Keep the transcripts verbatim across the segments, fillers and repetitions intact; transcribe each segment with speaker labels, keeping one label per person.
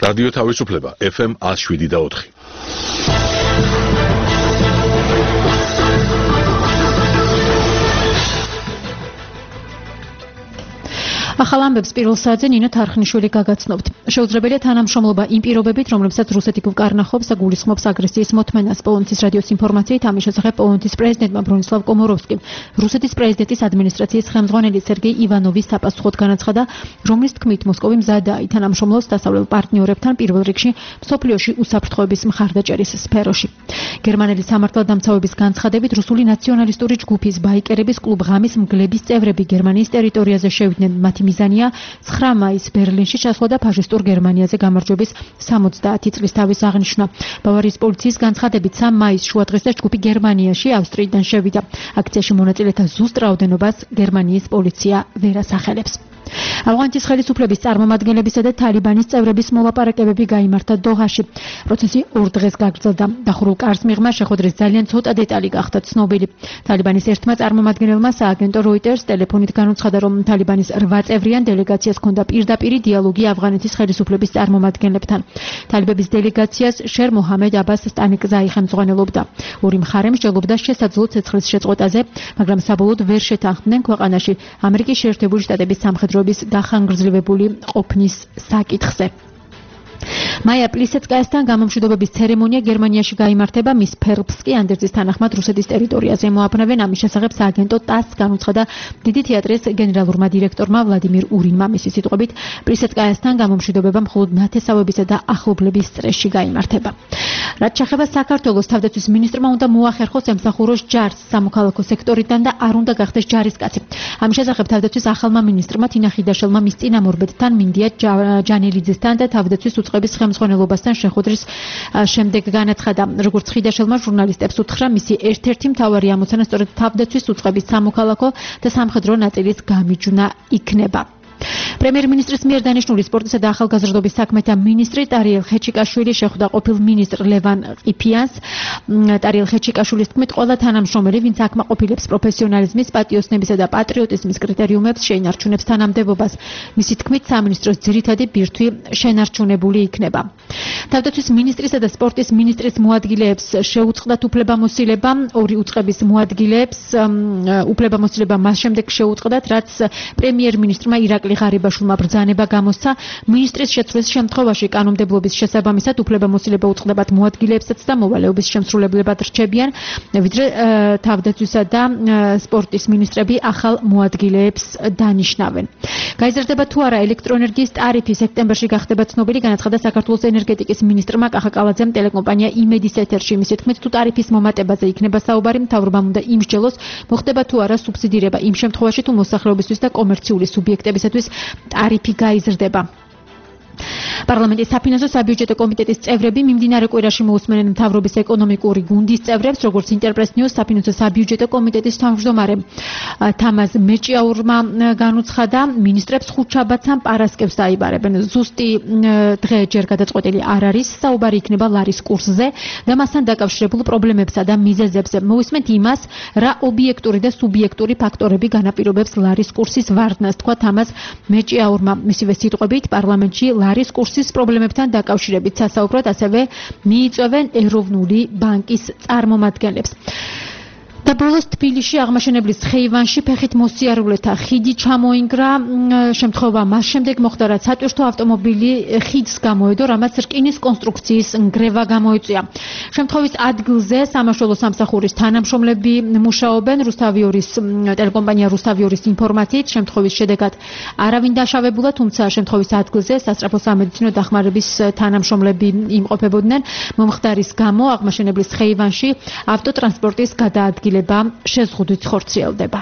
Speaker 1: რადიო თავისუფლება ეფ ემ one oh seven და four.
Speaker 2: ახალ ამბებს პირველ საათზე ნინო თარხნიშვილი გაგაცნობთ. შეუძლებელია თანამშრომლობა იმ პირობებით, რომლებსაც რუსეთი გვკარნახობს და გულისხმობს აგრესიის მოთმენას. პოლონეთის რადიოს ინფორმაციით ამის შესახებ პოლონეთის პრეზიდენტმა ბრონისლავ კომოროვსკიმ რუსეთის პრეზიდენტის ადმინისტრაციის ხელმძღვანელი სერგეი ივანოვის საპასუხოდ განაცხადა, რომლის თქმით მოსკოვი მზადაა ითანამშრომლოს დასავლელ პარტნიორებთან პირველ რიგში მსოფლიოში უსაფრთხოების მხარდაჭერის სფეროში. გერმანელი სამართალდამცავების განცხადებით რუსული ნაციონალისტური ჯგუფის ბაიკერების კლუბ ღამის მგლების წევრები გერმანიის ტერიტორიაზე შევიდნენ. მათი მიზანია ცხრა მაისს ბერლინში ჩასვლა და ფაშისტურ გერმანიაზე გამარჯვების სამოცდაათი წლის თავის აღნიშვნა. ბავარიის პოლიციის განცხადებით სამი მაისს შუადღეს და ჯგუფი გერმანიაში ავსტრიიდან შევიდა. აქციაში მონაწილეთა ზუსტ რაოდენობას გერმანიის პოლიცია ვერ ასახელებს. ავღანეთის ხელისუფლების წარმომადგენლებისა და თალიბანის წევრების მოლაპარაკებები გაიმართა დოჰაში. პროცესი ორ დღეს გაგრძელდა. დახურულ კარს მიღმა შეხვედრის ძალიან ცოტა დეტალი გახდა ცნობილი. თალიბანის ერთმა წარმომადგენელმა სააგენტო როიტერს ტელეფონით განუცხადა, რომ თალიბანის რვა წევრიან დელეგაციას ჰქონდა პირდაპირი დიალოგი ავღანეთის ხელისუფლების წარმომადგენლებთან. თალიბების დელეგაციას შერ მოჰამედ აბას სტანიკზაი ხელმძღვანელობდა. ორი მხარე მსჯელობდა შესაძლო ცეცხლის შეწყვეტაზე, მაგრამ საბოლოოდ ვერ შეთანხმდნენ ქვეყანაში ამერიკის შეერთებული შტატების სამხედრო დახანგრძლივებული ყოფნის საკითხზე. მაია პლისეცკაიასთან გამომშვიდობების ცერემონია გერმანიაში გაიმართება. მის ფერბსკი ანდერძის თანახმად რუსეთის ტერიტორიაზე მოაბნევენ. ამის შესახებ სააგენტო ტასს განუცხადა დიდი თეატრის გენერალურმა დირექტორმა ვლადიმირ ურინმა. მისი სიტყვებით პლისეცკაიასთან გამომშვიდობება მხოლოდ ნათესავებისა და ახლობლების წრეში გაიმართება. რაც შეეხება საქართველოს, თავდაცვის მინისტრმა უნდა მოახერხოს ემსახუროს ჯარს სამოქალაქო სექტორიდან და არ უნდა გახდეს ჯარისკაცი. ამის შესახებ თავდაცვის ახალმა მინისტრმა თინა ხიდაშელმა მის წინამორბედთან მინდია ჯანელიძესთან და თავდაცვის უწყების ხელმძღვანელობასთან შეხვედრის შემდეგ განაცხადა. როგორც ხიდაშელმა ჟურნალისტებს უთხრა, მისი ერთ-ერთი მთავარი ამოცანა სწორედ თავდაცვის უწყების სამოქალაქო და სამხედრო ნაწილის გამიჯვნა იქნება. პრემიერ-მინისტრის მიერ დანიშნული სპორტისა და ახალგაზრდობის საქმეთა მინისტრი ტარიელ ხეჩიკაშვილი შეხვდა ყოფილ მინისტრ ლევან ყიფიანს. ტარიელ ხეჩიკაშვილის თქმით, ყველა თანამშრომელი, ვინც აქმაყოფილებს პროფესიონალიზმის, პატიოსნებისა და პატრიოტიზმის კრიტერიუმებს, შეინარჩუნებს თანამდებობას. მისი თქმით, სამინისტროს ძირითადი ბირთვი შენარჩუნებული იქნება. თავდაცვის მინისტრისა და სპორტის მინისტრის მოადგილეებს შეუწყდათ უფლებამოსილება. ორი უწყების მოადგილეებს უფლებამოსილება მას შემდეგ შეუწყდათ, რაც პრემიერ-მინისტრმა ირაკლი ღარიბაშვილმა ბრძანება გამოსცა. მინისტრის შეცვლის შემთხვევაში კანონმდებლობის შესაბამისად უფლებამოსილება უწყდებათ მოადგილეებსაც და მოვალეობის შემსრულებლებად რჩებიან, ვიდრე თავდაცვისა და სპორტის მინისტრები ახალ მოადგილეებს დანიშნავენ. გაიზრდება თუ არა ელექტროენერგიის ტარიფი სექტემბერში გახდება ცნობილი, განაცხადა საქართველოს ენერგეტიკის მინისტრმა კახაკალაძემ ტელეკომპანია იმედის ეთერში. მისი თქმით, თუ ტარიფის მომატებაზე იქნება საუბარი, მთავრობამ უნდა იმსჯელოს, მოხდება თუ არა სუბსიდირება იმ შემთხვევაში, თუ მოსახლეობისთვის და კომერციული სუბიექტებისათვის ტარიფი გაიზრდება. პარლამენტის საფინანსო საბიუჯეტო კომიტეტის წევრები მიმდინარე კვირაში მოусმენენ მთავრობის ეკონომიკური გუნდის წევრებს, როგორც ინტერპრეს ნიუს საფინანსო საბიუჯეტო კომიტეტის თავმჯდომარე თამაზ მეჭიაურმა განუცხადა, მინისტრებს ხუთშაბათს ამ პარასკევს დაიბარებენ. ზუსტი დღე ჯერ გადაწყვეტილი არ არის, საუბარი იქნება ლარის კურსზე და მასთან დაკავშირებულ პრობლემებსა და მიზეზებზე. მოვისმენთ იმას, რა ობიექტური და სუბიექტური ფაქტორები განაპირობებს ლარის კურსის ვარდნას, თქვა თამაზ მეჭიაურმა. მისივე სიტყვებით, პარლამენტში ლარის კურსის პრობლემებთან დაკავშირებით სასაუბრად ასევე მიიწვევენ ეროვნული ბანკის წარმომადგენლებს. და ბოლოს თბილისში აღმაშენებლის ხეივანში ფეხით მოსიარულეთა ხიდი ჩამოინგრა. შემთხვევა მას შემდეგ მოხდა, რაც სატვირთო ავტომობილი ხიდს გამოედო, რამაც რკინის კონსტრუქციის ნგრევა გამოიწვია. შემთხვევის ადგილზე სამაშველო სამსახურის თანამშრომლები მუშაობენ. რუსთავიორის ტელეკომპანია რუსთავიორის ინფორმაციით, შემთხვევის შედეგად არავინ დაშავებულა, თუმცა შემთხვევის ადგილზე სასწრაფო სამედიცინო დახმარების თანამშრომლები იმყოფებოდნენ. მომხდარის გამო აღმაშენებლის ხეივანში ავტოტრანსპორტის გადაადგილება შეზღუდვით ხორციელდება.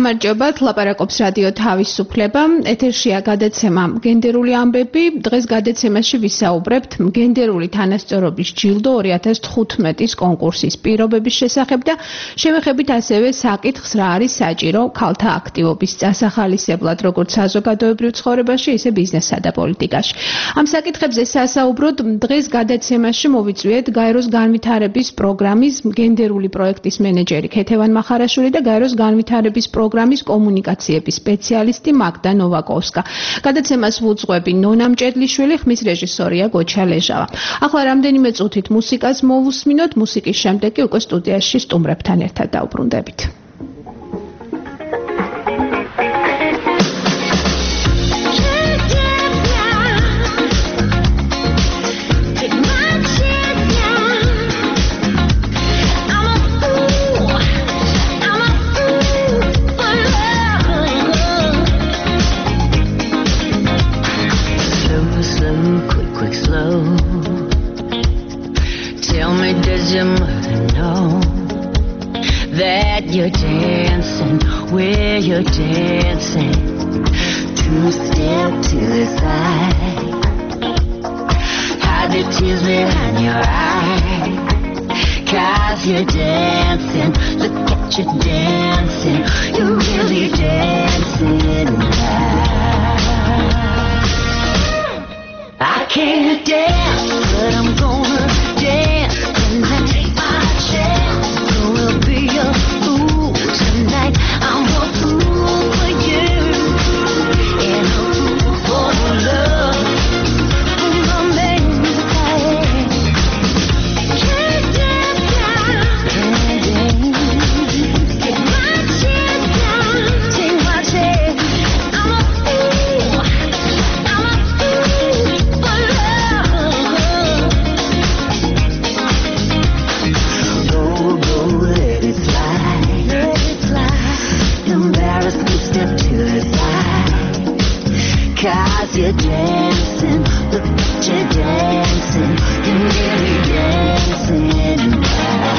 Speaker 2: გამარჯობათ, ლაპარაკობს რადიო თავისუფლება. ეთერშია გადაცემა გენდერული ამბები. დღეს გადაცემაში ვისაუბრებთ გენდერული თანასწორობის ჯილდო ორი ათას თხუთმეტის კონკურსის პირობების შესახებ და შევეხებით ასევე საკითხს, რა არის საჭირო ქალთა აქტივობის დასახალისებლად, როგორც საზოგადოებრივ ცხოვრებაში, ისე ბიზნესსა და პოლიტიკაში. ამ საკითხებზე სასაუბროდ დღეს გადაცემაში მოვიწვიეთ გაეროს განვითარების პროგრამის გენდერული პროექტის მენეჯერი ქეთევან მახარაშვილი და გაეროს განვითარების პროგრამის კომუნიკაციების სპეციალისტი მაგდა ნოვაკოვსკა. გადაცემას ვუძღვები ნონა მჭედლიშვილი, ხმის რეჟისორია გოჩა ლეჟავა. ახლა რამდენიმე წუთით მუსიკას მოვუსმინოთ, მუსიკის შემდეგ კი უკვე სტუდიაში სტუმრებთან ერთად დავბრუნდებით.
Speaker 3: Your mother know that you're dancing where you're dancing? Two step to the side, hide the tears behind your eyes, 'cause you're dancing. Look at you dancing, you're really dancing now. I can't dance, but I'm gonna dance. Take my chance, gonna be a fool tonight. I'm a fool for you, and a fool for love. My man, can't dance down, take my chance down, take my chance. I'm a fool, I'm a fool for love. Go, let it slide, let it slide. Embarrassment, step to the side, 'cause you're dancing, look at you dancing, you're really dancing now.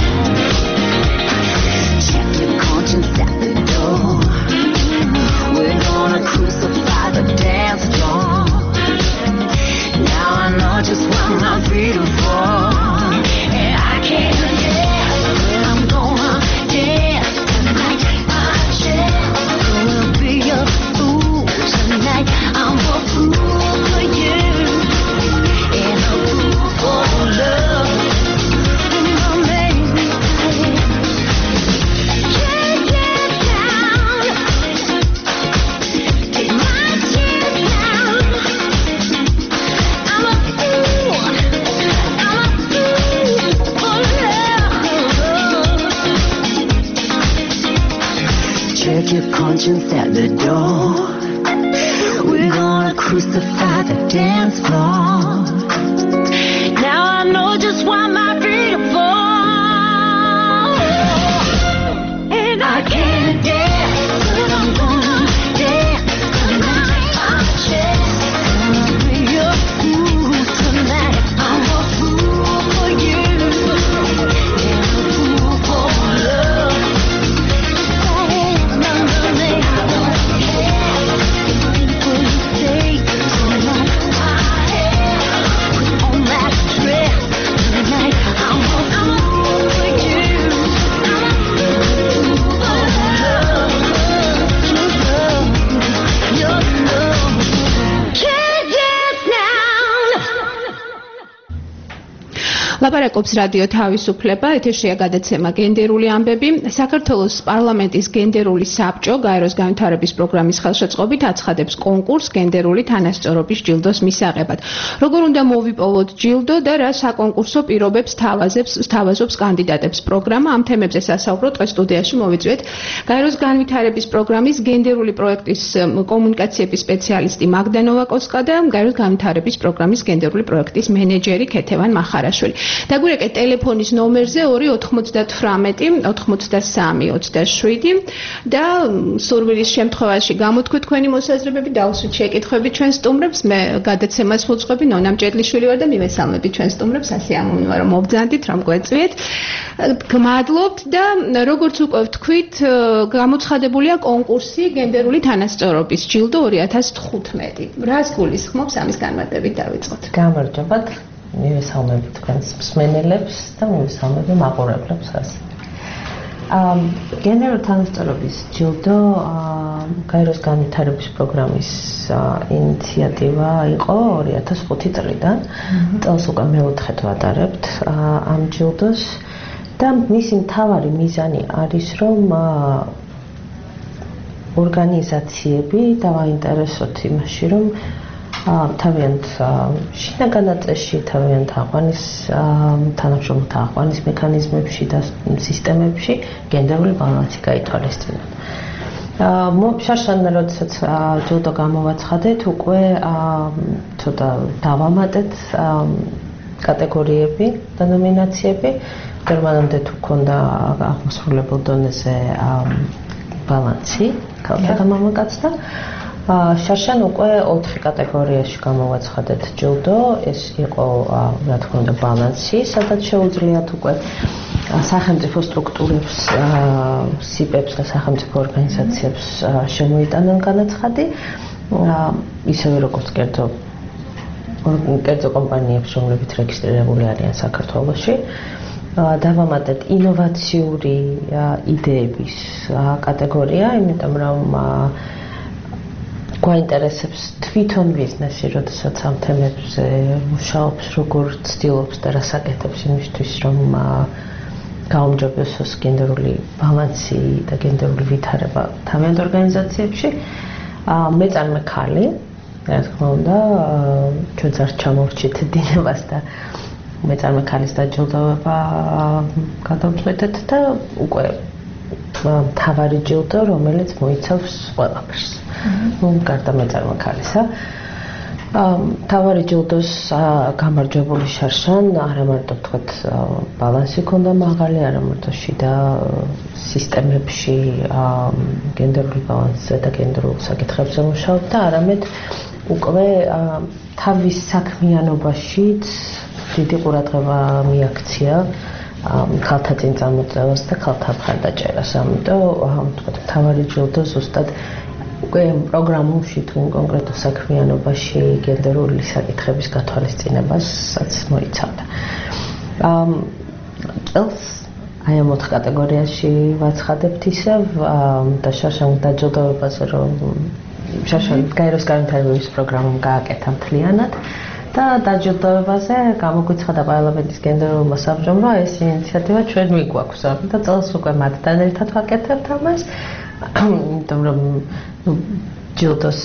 Speaker 3: Check your conscience at the door, we're gonna crucify the dance floor. Now I know just what my feet are for, and I can't dance, but I'm gonna dance tonight. Take my chance, gonna be a fool tonight. I'm a fool for you, and a fool for love. My man, can't dance down, take my chance down. I'm a fool, I'm a fool for love. Check your conscience at the door, we're gonna crucify the dance floor. Now I know just why my feet are for, and I can't dance, but I'm gonna dance tonight. I'm a chance, gonna be a fool tonight. I'm a fool for you, and a fool for love.
Speaker 2: ლაპარაკობს რადიო თავისუფლება, ეთერშია გადაცემა გენდერული ამბები. საქართველოს პარლამენტის გენდერული საბჭო გაეროს განვითარების პროგრამის ხელშეწყობით აცხადებს კონკურსს გენდერული თანასწორობის ჯილდოს მისაღებად. როგორ უნდა მოვიპოვოთ ჯილდო და რა საკონკურსო პირობებს თავაზებს თავაზობს კანდიდატებს პროგრამა? ამ თემებზე სასაუბრო დღეს სტუდიაში მოვიწვიეთ გაეროს განვითარების პროგრამის გენდერული პროექტის კომუნიკაციების სპეციალისტი მაგდა ნოვაკოვსკა და გაეროს განვითარების პროგრამის გენდერული პროექტის მენეჯერი ქეთევან მახარაშვილი.
Speaker 4: დაგვირეკეთ ტელეფონის ნომერზე ორი ოთხმოცდათვრამეტი ოთხმოცდასამი ოცდაშვიდი და სურვილის შემთხვევაში გამოთქვით თქვენი მოსაზრებები, დავუსვით შეკითხვები ჩვენ სტუმრებს. მე გადაცემას ვუძღვები, ნონა მჭედლიშვილი ვარ და მივესალმები ჩვენ სტუმრებს. ასე ამოვნია რომ მობძანდით, რომ გვეწვიეთ. გმადლობთ და როგორც უკვე ვთქვით, გამოცხადებულია კონკურსი გენდერული თანასწორობის ჯილდო ორი ათას თხუთმეტი. რას გულისხმობს ამის განმარტებით დავიწყოთ.
Speaker 5: გამარჯობათ, მივესალმები თქვენს მსმენელებს და მივესალმები მაყურებლებს ასე. Um, გენდერული თანასწორობის ჯილდო გაეროს განვითარების პროგრამის ინიციატივა იყო ორი ათას ხუთი წლიდან. წელს უკვე მეოთხედ ვატარებთ ამ ჯილდოს და მისი მთავარი მიზანი არის, რომ ორგანიზაციები დავაინტერესოთ იმაში, რომ თავიანთ შინაგან წესში, თავიანთ აყვანის თანამშრომელთა აყვანის მექანიზმებში და სისტემებში გენდერული ბალანსი გაითვალისწინოთ. შარშან როდესაც ჯილდო გამოვაცხადეთ, უკვე ცოტა დავამატეთ კატეგორიები და ნომინაციები. გერმანამდე თუ ქონდა აღმასრულებელ დონეზე ბალანსი, ქალთა და მამაკაცთა. შარშან უკვე ოთხი კატეგორიაში გამოვაცხადეთ ჯილდო. ეს იყო, რა თქმა უნდა, ბალანსი, სადაც შეუძლიათ უკვე სახელმწიფო სტრუქტურებს, სიპებს და სახელმწიფო ორგანიზაციებს შემოიტანენ განაცხადი, ისევე როგორც კერძო კერძო კომპანიებს, რომლებიც რეგისტრირებული არიან საქართველოში. დავამატეთ ინოვაციური იდეების კატეგორია, იმიტომ რომ გვაინტერესებს თვითონ ბიზნესი, როდესაც ამ თემებზე მუშაობს, როგორ ცდილობს და რას აკეთებს იმისთვის, რომ გაუმჯობესოს გენდერული ბალანსი და გენდერული ვითარება თავიანთ ორგანიზაციებში. მეწარმე ქალი, რა თქმა უნდა, ჩვენც არ ჩამორჩით დინებას და მეწარმე ქალის დაჯილდოვება გადავწყვეტეთ და უკვე მთავარი ჯილდო, რომელიც მოიცავს ყველაფერს. ნუ გარდა მეწარმე ქალისა. მთავარი ჯილდოს გამარჯვებული შარშან არა მარტო თქვათ ბალანსი ქონდა მაღალი, არა მარტო შიდა სისტემებში გენდერული ბალანსზე და გენდერულ საკითხებზე მუშაობდა, არამედ უკვე თავის საქმიანობაშიც დიდი ყურადღება მიაქცია ქალთა წინ წამოწევას და ქალთა მხარდაჭერას. ამიტომ თქვათ მთავარი ჯილდო ზუსტად უკვე პროგრამულში თუ კონკრეტულ საქმიანობაში გენდერული საკითხების გათვალისწინებასაც მოიცავდა. წელს აი ამ ოთხ კატეგორიაში ვაცხადებთ ისევ და შარშან დაჯილდოვებაზე, რომ შარშან გაეროს განვითარების პროგრამამ გააკეთა მთლიანად და დაჯილდოვებაზე გამოგვიცხადა პარლამენტის გენდერულმა საბჭომ, რომ ეს ინიციატივა ჩვენ მიგვაქვს და წელს უკვე მათთან ერთად ვაკეთებთ ამას. იმიტომ რომ ჯილდოს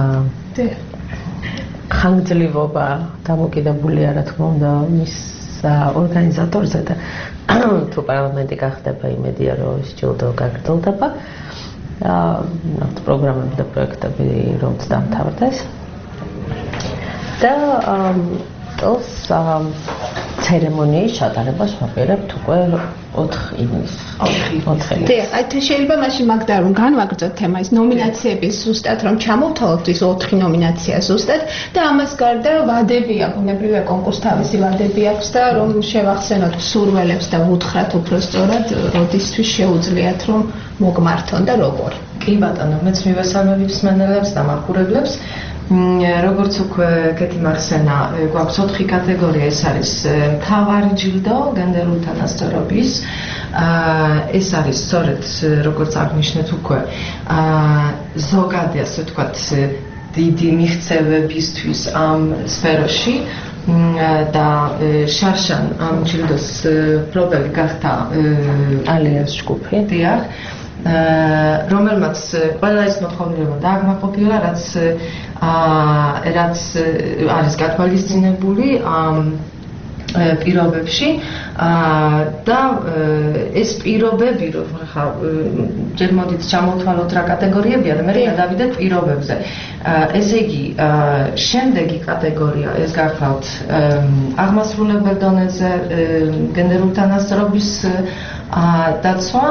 Speaker 5: ხანგრძლივობა დამოკიდებულია, რა თქმა უნდა, მის ორგანიზატორზე და თუ პარლამენტი გახდება, იმედია, რომ ეს ჯილდო გაგრძელდება. პროგრამები და პროექტები რომც დამთავრდეს. და წელს ცერემონიის ჩატარებას ვაპირებთ უკვე ოთხ ივნისს. ოთხი.
Speaker 4: დიახ, აი შეიძლება მაშინ მაგდა რომ განვაგრძოთ თემა ის ნომინაციების ზუსტად რომ ჩამოვთვალოთ ის ოთხი ნომინაცია ზუსტად და ამას გარდა ვადები აქვს, ბუნებრივია კონკურს თავისი ვადები აქვს და რომ შევახსენოთ მსურველებს და ვუთხრათ უფრო სწორად, როდისთვის შეუძლიათ რომ მოგმართონ და როგორ.
Speaker 6: კი ბატონო, მეც მივესალმები მსმენელებს და მაყურებლებს. როგორც უკვე კეთი მახსენა, გვაქვს ოთხი კატეგორია, ეს არის მთავარი ჯილდო გენდერული თანასწორობის. ეს არის სწორედ როგორც აღნიშნეთ უკვე ზოგადი, ასე ვთქვათ, დიდი მიღწევებისთვის ამ სფეროში და შარშან ამ ჯილდოს მფლობელი გახდა
Speaker 5: ალიანს ჯგუფი.
Speaker 6: დიახ. რომელმაც ყველა ის მოთხოვნილება დააკმაყოფილა, რაც რაც არის გათვალისწინებული ამ პირობებში და ეს პირობები, რომ ხა ჯერ მოდით ჩამოვთვალოთ რა კატეგორიებია და მე გადავიდეთ პირობებზე. ესე იგი, შემდეგი კატეგორია ეს გახლავთ აღმასრულებელ დონეზე გენდერული თანასწორობის დაცვა,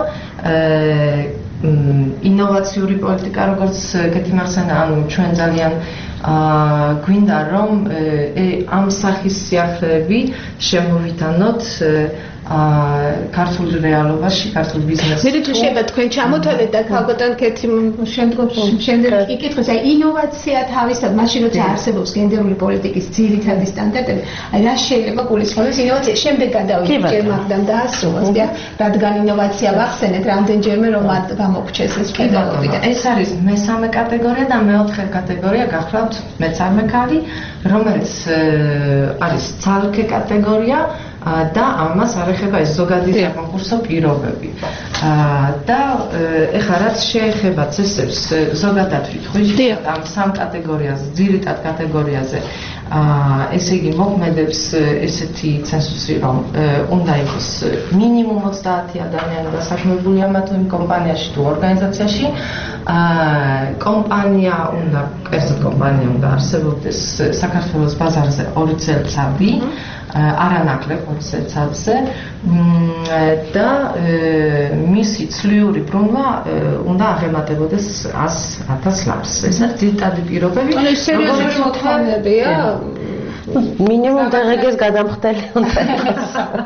Speaker 6: ინოვაციური პოლიტიკა, როგორც გეთიმახსენა, ანუ ჩვენ ძალიან გვინდა რომ ამ სახის სიახლეები შემოვიტანოთ ქართულ რეალობაში, ქართულ ბიზნესში.
Speaker 4: მე თუ შეიძლება თქვენ ჩამოთვალეთ და ქალბატონ კეთი შემდგომში შემდეგ იკითხოს, აი ინოვაცია თავისად, მაშინ როცა არსებობს გენდერული პოლიტიკის ძირითადი სტანდარტები, აი რა შეიძლება გულისხმობს ინოვაცია, შემდეგ გადავიდეთ ჯერ მაგდან დაასრულოს, და რადგან ინოვაცია ვახსენეთ, რამდენჯერმე რომ არ გამოგჩეს ეს პედაგოგი.
Speaker 6: ეს არის მესამე კატეგორია და მეოთხე კატეგორია გახლავთ მეცამე ქალი, რომელიც არის ცალკე კატეგორია და ამას არ ეხება ეს ზოგადი საკონკურსო პირობები. და ეხლა რაც შეეხება წესებს, ზოგადად ვიტყვი ამ სამ კატეგორიაზე, ძირითად კატეგორიაზე, ესე იგი მოქმედებს ესეთი ცენზუსი, რომ უნდა იყოს მინიმუმ ოცდაათი ადამიანი დასაქმებული ამა თუ იმ კომპანიაში თუ ორგანიზაციაში, კომპანია უნდა, კერძოდ კომპანია უნდა არსებობდეს საქართველოს ბაზარზე ორი წელიწადი, არანაკლებ ორი წელიწადზე და მისი ცლიური ბრუნვა უნდა აღემატებოდეს ას ათას ლარს. ეს არის ძირითადი პირობები.
Speaker 4: ანუ სერიოზული მოთხოვნებია.
Speaker 5: მინიმუმ დაღეგეს გადამხდელი უნდა იყოს.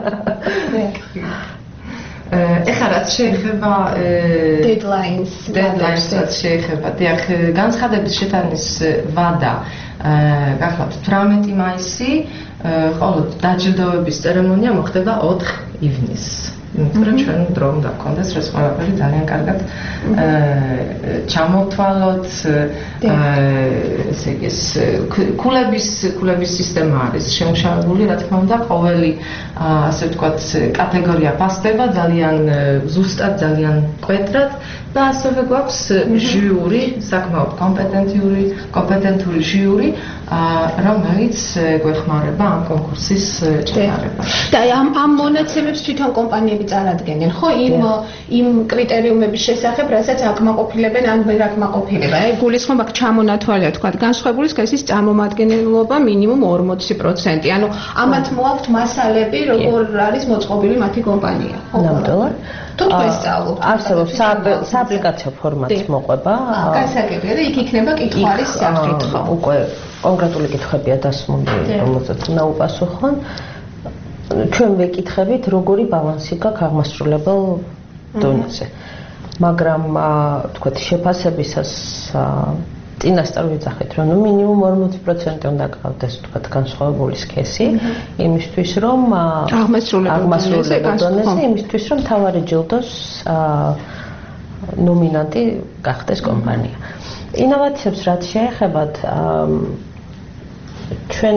Speaker 6: ეხლა რაც შეეხება
Speaker 4: deadlines,
Speaker 6: deadlines რაც შეეხება, დიახ, განცხადების შეტანის ვადა გახლავთ თვრამეტი მაისი, ხოლო დაჯილდოების ცერემონია მოხდება ოთხ ივნისს. მაგრამ ჩვენ დრო უნდა გქონდეს, ეს ყველაფერი ძალიან კარგად ჩამოვთვალოთ. ესე იგი, ქულების ქულების სისტემა არის შემუშავებული, რა თქმა უნდა, ყოველი ასე ვთქვათ, კატეგორია ფასდება ძალიან ზუსტად, ძალიან კვეტრად და ასევე გვაქვს ჟიური, საკმაოდ კომპეტენტური, კომპეტენტური ჟიური, რომელიც გვეხმარება ამ კონკურსის ჩატარებას.
Speaker 4: და ამ ამ მონაცემებს თვითონ კომპანიები წარადგენენ, ხო, იმ იმ კრიტერიუმების შესახებ, რასაც აკმაყოფილებენ ან ვერ აკმაყოფილებენ. აი, გულისხმობ აქ ჩამონათვალია, თქვა, განსხვავებული სქესის წარმომადგენლობა მინიმუმ ორმოცი პროცენტი. ანუ ამათ მოაქვთ მასალები, როგორ არის მოწყობილი მათი კომპანია.
Speaker 5: ნამდვილად.
Speaker 4: თუ თქვენ სწავლობთ,
Speaker 5: არსებობს სააპლიკაციო ფორმატის მოყვება.
Speaker 4: გასაგებია და იქ იქნება კითხვარის საკითხო.
Speaker 5: უკვე კონკრეტული კითხვებია დასმული, რომელსაც უნდა უპასუხონ. ჩვენ ვეკითხებით, როგორი ბალანსი გაქვს აღმასრულებელ დონეზე. მაგრამ თქვათ შეფასებისას წინასწარ ვიძახით, რომ მინიმუმ ორმოცი პროცენტი უნდა გყავდეს თქვათ განსხვავებული სქესი, იმისთვის რომ აღმასრულებელ დონეზე, იმისთვის რომ მთავარი ჯილდოს ნომინანტი გახდეს კომპანია. ინოვაციებს რაც შეეხებათ, ჩვენ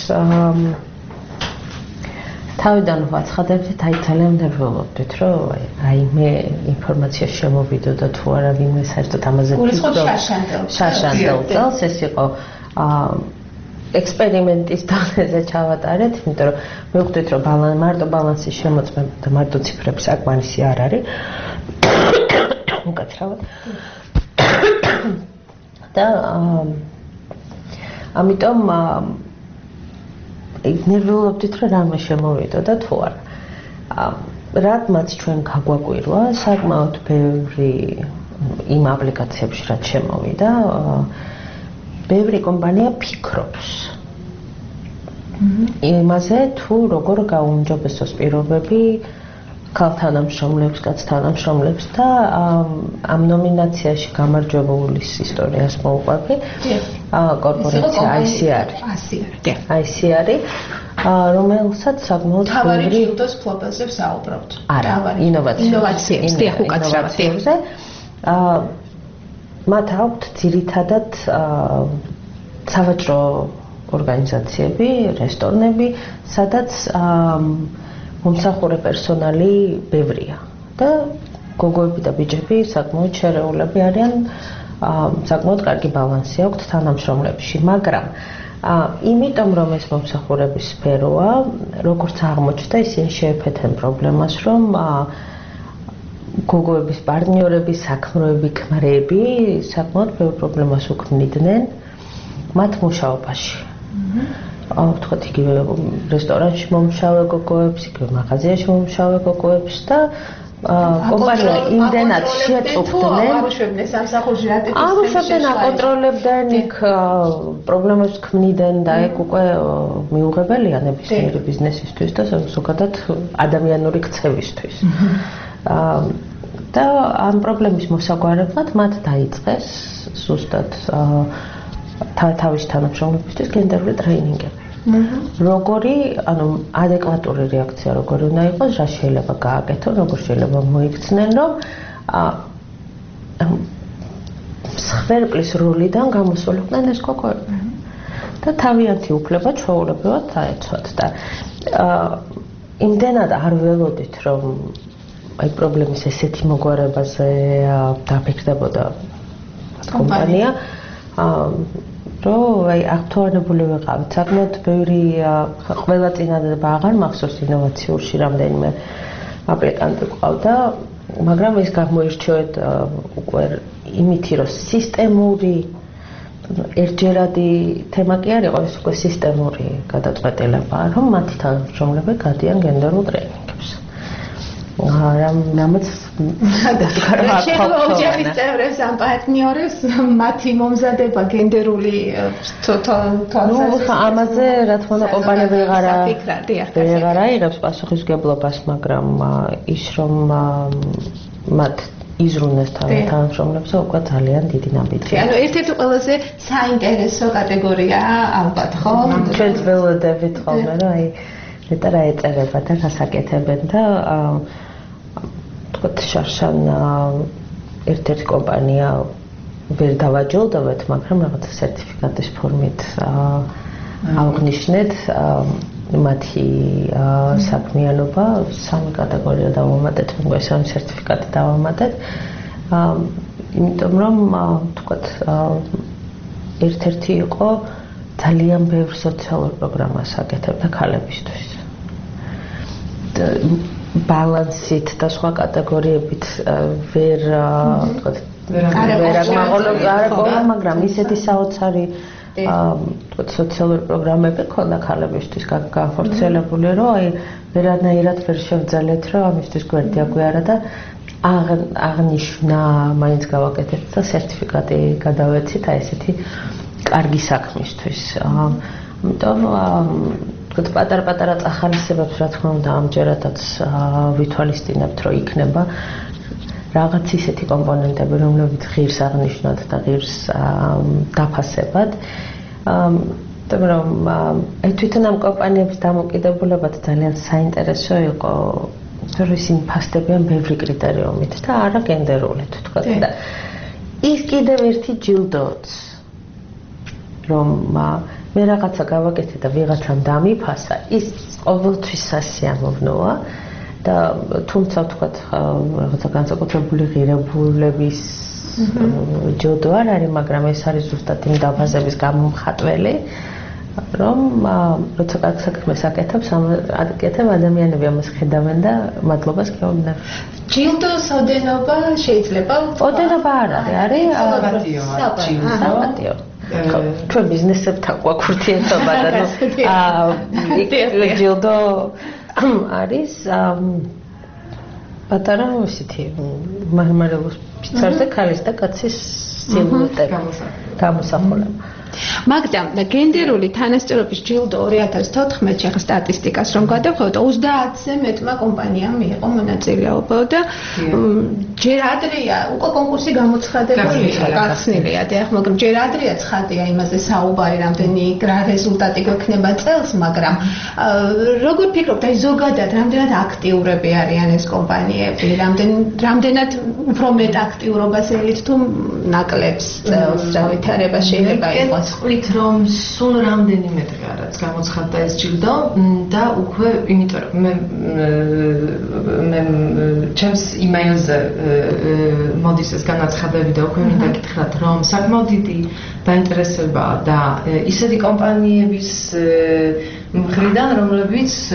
Speaker 5: თავიდან ვაცხადებდით, აი ძალიან ნერვიულობდით, რომ აი მე ინფორმაცია შემოვიდოდა თუ არა ვინმე საერთოდ ამაზე
Speaker 4: გულისხმობ შაშანდელს.
Speaker 5: შაშანდელს წელს ეს იყო ექსპერიმენტის დონეზე ჩავატარეთ, იმიტომ რომ მივხვდით, რომ მარტო ბალანსის შემოწმება და მარტო ციფრები საკმარისი არ არის. უკაცრავად. და ამიტომ ნერვიულობდით, რომ რამე შემოვიდოდა თუ არა. რადგანაც ჩვენ გაგვაკვირვა საკმაოდ ბევრი იმ აპლიკაციებში რაც შემოვიდა, ბევრი კომპანია ფიქრობს იმაზე, თუ როგორ გაუმჯობესოს პირობები ქალთანამშრომლებს, კაცთანამშრომლებს და ამ ნომინაციაში გამარჯვებულის ისტორიას მოვყვები. კორპორაცია აი სი არ. აი სი არ, რომელსაც საკმაოდ
Speaker 4: თავარი ჯილდოს ფლობაზე ვსაუბრობთ.
Speaker 5: არა, ინოვაციებს,
Speaker 4: დიახ, უკაცრავად.
Speaker 5: მათ აქვთ ძირითადად სავაჭრო ორგანიზაციები, რესტორნები, სადაც მომსახურე პერსონალი ბევრია და გოგოები და ბიჭები საკმაოდ შერეულები არიან, საკმაოდ კარგი ბალანსი აქვთ თანამშრომლებში, მაგრამ იმიტომ რომ ეს მომსახურების სფეროა, როგორც აღმოჩნდა, ისინი შეეფეთენ პრობლემას, რომ გოგოების პარტნიორები, საქმროები, ქმრები საკმაოდ ბევრ პრობლემას უქმნიდნენ მათ მუშაობაში. აა ვთქვათ, იგივე რესტორანში მომშავე გოგოებს, იგივე მაღაზიაში მომშავე გოგოებს და კომპანია იმდენად შეწუხდნენ,
Speaker 4: არუშვებდნენ სამსახურში რა ტიპის
Speaker 5: არუშვებდნენ, აკონტროლებდნენ, იქ პრობლემებს ქმნიდნენ და ეგ უკვე მიუღებელია ნებისმიერი ბიზნესისთვის და ზოგადად ადამიანური ქცევისთვის. და ამ პრობლემის მოსაგვარებლად მათ დაიწყეს ზუსტად თავის თანამშრომლებისთვის გენდერული ტრეინინგები. როგორი, ანუ ადეკვატური რეაქცია როგორი უნდა იყოს, რა შეიძლება გააკეთონ, როგორ შეიძლება მოიქცნენ, რომ მსხვერპლის როლიდან გამოსულიყვნენ ეს გოგოები. და თავიანთი უფლება ჩვეულებრივად დაეცვათ და იმდენად არ ველოდით, რომ აი პრობლემის ესეთი მოგვარებაზე დაფიქრდებოდა კომპანია, რომ აი აღთვალებული ვიყავით. საკმაოდ ბევრი ყველა წინადადება აღარ მახსოვს ინოვაციურში რამდენიმე აპლიკანტი ყავდა, მაგრამ ეს გამოირჩევით უკვე იმითი, რომ სისტემური ერთჯერადი თემა კი არ იყო, ეს უკვე სისტემური გადაწყვეტილება, რომ მათი თანამშრომლები გადიან გენდერულ ტრეინინგებს. რამაც
Speaker 4: შეიძლება ოჯახის წევრებს ან პარტნიორებს მათი მომზადება გენდერული თვალსაზრისით.
Speaker 5: ნუ ამაზე რა თქმა უნდა კომპანია ვეღარა ვეღარა იღებს პასუხისმგებლობას, მაგრამ ის რომ მათ იზრუნეს თანამშრომლებს უკვე ძალიან დიდი ნაბიჯია.
Speaker 4: ანუ ერთ-ერთი ყველაზე საინტერესო კატეგორიაა ალბათ, ხო?
Speaker 5: ჩვენც ველოდებით ხოლმე, რომ აი ნეტა რა ეწერება და გასაკეთებენ და თქო შარშან ერთ-ერთი კომპანია ვერ დავაჯილდოვეთ, მაგრამ რაღაცა სერტიფიკატის ფორმით აღნიშნეთ მათი საქმიანობა, სამი კატეგორია დავამატეთ, მოგესალმებით სერტიფიკატი დავამატეთ. იმიტომ რომ თქოთ ერთ-ერთი იყო ძალიან ბევრ სოციალურ პროგრამას აკეთებდა ქალებისთვის. ბალანსით და სხვა კატეგორიებით ვერ თქოთ ვერ აღმაღლებდა, მაგრამ ისეთი საოცარი თქოთ სოციალური პროგრამები ქონდა ქალებისთვის განხორციელებული, რომ აი ვერანაირად ვერ შევძალეთ, რომ ამისთვის გვერდი აგვიარა და აღნიშნა მაინც გავაკეთეთ და სერტიფიკატი გადავეცით აი ესეთი კარგი საქმისთვის. ამიტომ თქოთ პატარ-პატარა წახალისებებს რა თქმა უნდა ამჯერადაც ვითვალისწინებთ, რომ იქნება რაღაც ისეთი კომპონენტები, რომლებიც ღირს აღნიშნავთ და ღირს დაფასებად. იმიტომ რომ აი თვითონ ამ კომპანიების დამოკიდებულებაც ძალიან საინტერესო იყო, რომ ისინი ფასდებიან ბევრი კრიტერიუმით და არა გენდერულად თქოთ და ის კიდევ ერთი ჯილდოც რომ მე რაღაცა გავაკეთე და ვიღაცამ დამიფასა, ის ყოველთვის სასიამოვნოა და თუმცა ვთქვათ რაღაცა განსაკუთრებული ღირებულების ჯილდო არ არის, მაგრამ ეს არის ზუსტად იმ დაფასების გამომხატველი, რომ როცა კარგ საქმეს აკეთებს, აკეთებ ადამიანები ამას ხედავენ და მადლობას გეუბნები.
Speaker 4: ჯილდოს ოდენობა შეიძლება?
Speaker 5: ოდენობა არ არის, არის საპატიო. ჩვენ ბიზნესებთან გვაქვს ურთიერთობა და ნუ ჯილდო არის პატარა ისეთი მარმარილოს ფიცარზე ქალის და კაცის სილუეტები გამოსახულება.
Speaker 4: მაგრამ და გენდერული თანასწორობის ჯილდო ორი ათას თოთხმეტში ახლა სტატისტიკას რომ გადავხედოთ, ოცდაათზე მეტმა კომპანიამ მიიღო მონაწილეობა და ჯერ ადრეა უკვე კონკურსი გამოცხადებულია, გახსნილია და ახლა მაგრამ ჯერ ადრეა ცხადია იმაზე საუბარი, რამდენი რა რეზულტატი გვექნება წელს, მაგრამ როგორ ფიქრობთ, აი ზოგადად რამდენად აქტიურები არიან ეს კომპანიები, რამდენად უფრო მეტ აქტიურობას ელით თუ ნაკლებს წელს, რა ვითარება შეიძლება იყოს?
Speaker 6: ვთქვით, რომ სულ რამდენიმე დღე რაც გამოცხადდა ეს ჯილდო და უკვე იმიტომ რომ მე მე ჩემს იმეილზე მოდის ეს განაცხადები და უკვე მინდა გითხრათ, რომ საკმაოდ დიდი დაინტერესება და ისეთი კომპანიების მხრიდან, რომლებიც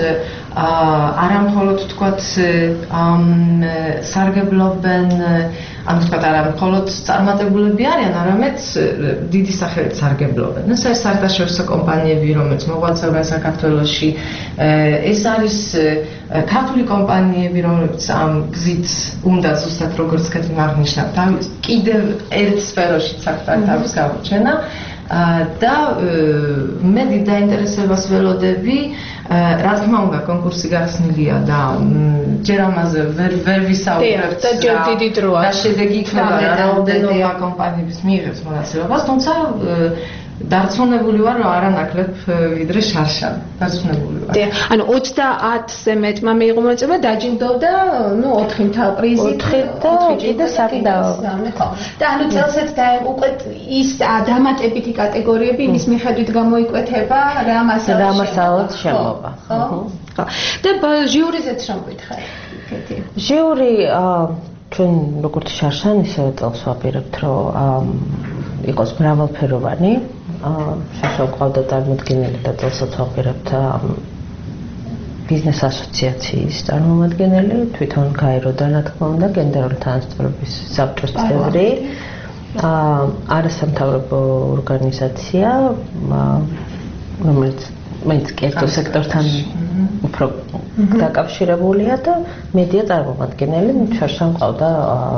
Speaker 6: არა მხოლოდ თქვათ ამ სარგებლობენ, ანუ თქვათ არა მხოლოდ წარმატებულები არიან, არამედ დიდი სახელით სარგებლობენ. ეს არის საერთაშორისო კომპანიები, რომელიც მოღვაწეობენ საქართველოში. ეს არის ქართული კომპანიები, რომლებიც ამ გზით უნდა ზუსტად როგორც კეთილ აღნიშნავ, კიდევ ერთ სფეროში საკუთარ თავს გაუჩენა და მე დიდ დაინტერესებას ველოდები, რა თქმა უნდა კონკურსი გახსნილია და ჯერ ამაზე ვერ ვერ ვისაუბრებთ
Speaker 4: და ჯერ დიდი დროა
Speaker 6: და შედეგი იქნება რაოდენობა კომპანიების მიიღებს მონაწილეობას, თუმცა დარწმუნებული ვარ, რომ არანაკლებ ვიდრე შარშან. დარწმუნებული ვარ.
Speaker 4: დიახ, ანუ ოცდაათზე მეტმა მიიღო მონაწილეობა, დაჯილდოვდა, ნუ ოთხი მთავარ პრიზით,
Speaker 5: ოთხი და კიდე სამი და
Speaker 4: ხო. და ანუ წელსაც და უკვე ის დამატებითი კატეგორიები იმის მიხედვით გამოიკვეთება, რა მასალას
Speaker 5: რა მასალას შემოვა.
Speaker 4: ხო. ხო. და ჟიურიზეც რომ გითხარი, კეთი.
Speaker 5: ჟიური ჩვენ როგორც შარშან ისევე წელს ვაპირებთ, რომ იყოს მრავალფეროვანი. შაშო ყავდა წარმოადგენელი და წელსაც ვაპირებთ ბიზნეს ასოციაციის წარმომადგენელი, თვითონ გაეროდან რა თქმა უნდა, გენდერული თანასწორობის საბჭოს წევრი, არასამთავრობო ორგანიზაცია, რომელიც მაინც კერძო სექტორთან უფრო დაკავშირებულია და მედია წარმომადგენელი, შარშან ყავდა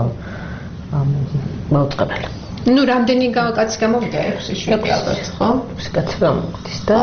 Speaker 5: მაუწყებელი.
Speaker 4: ნუ რამდენი კაცი გამოვიდა? ექვსი შვიდი ალბათ, ხო?
Speaker 5: ექვსი კაცი გამოვიდეს და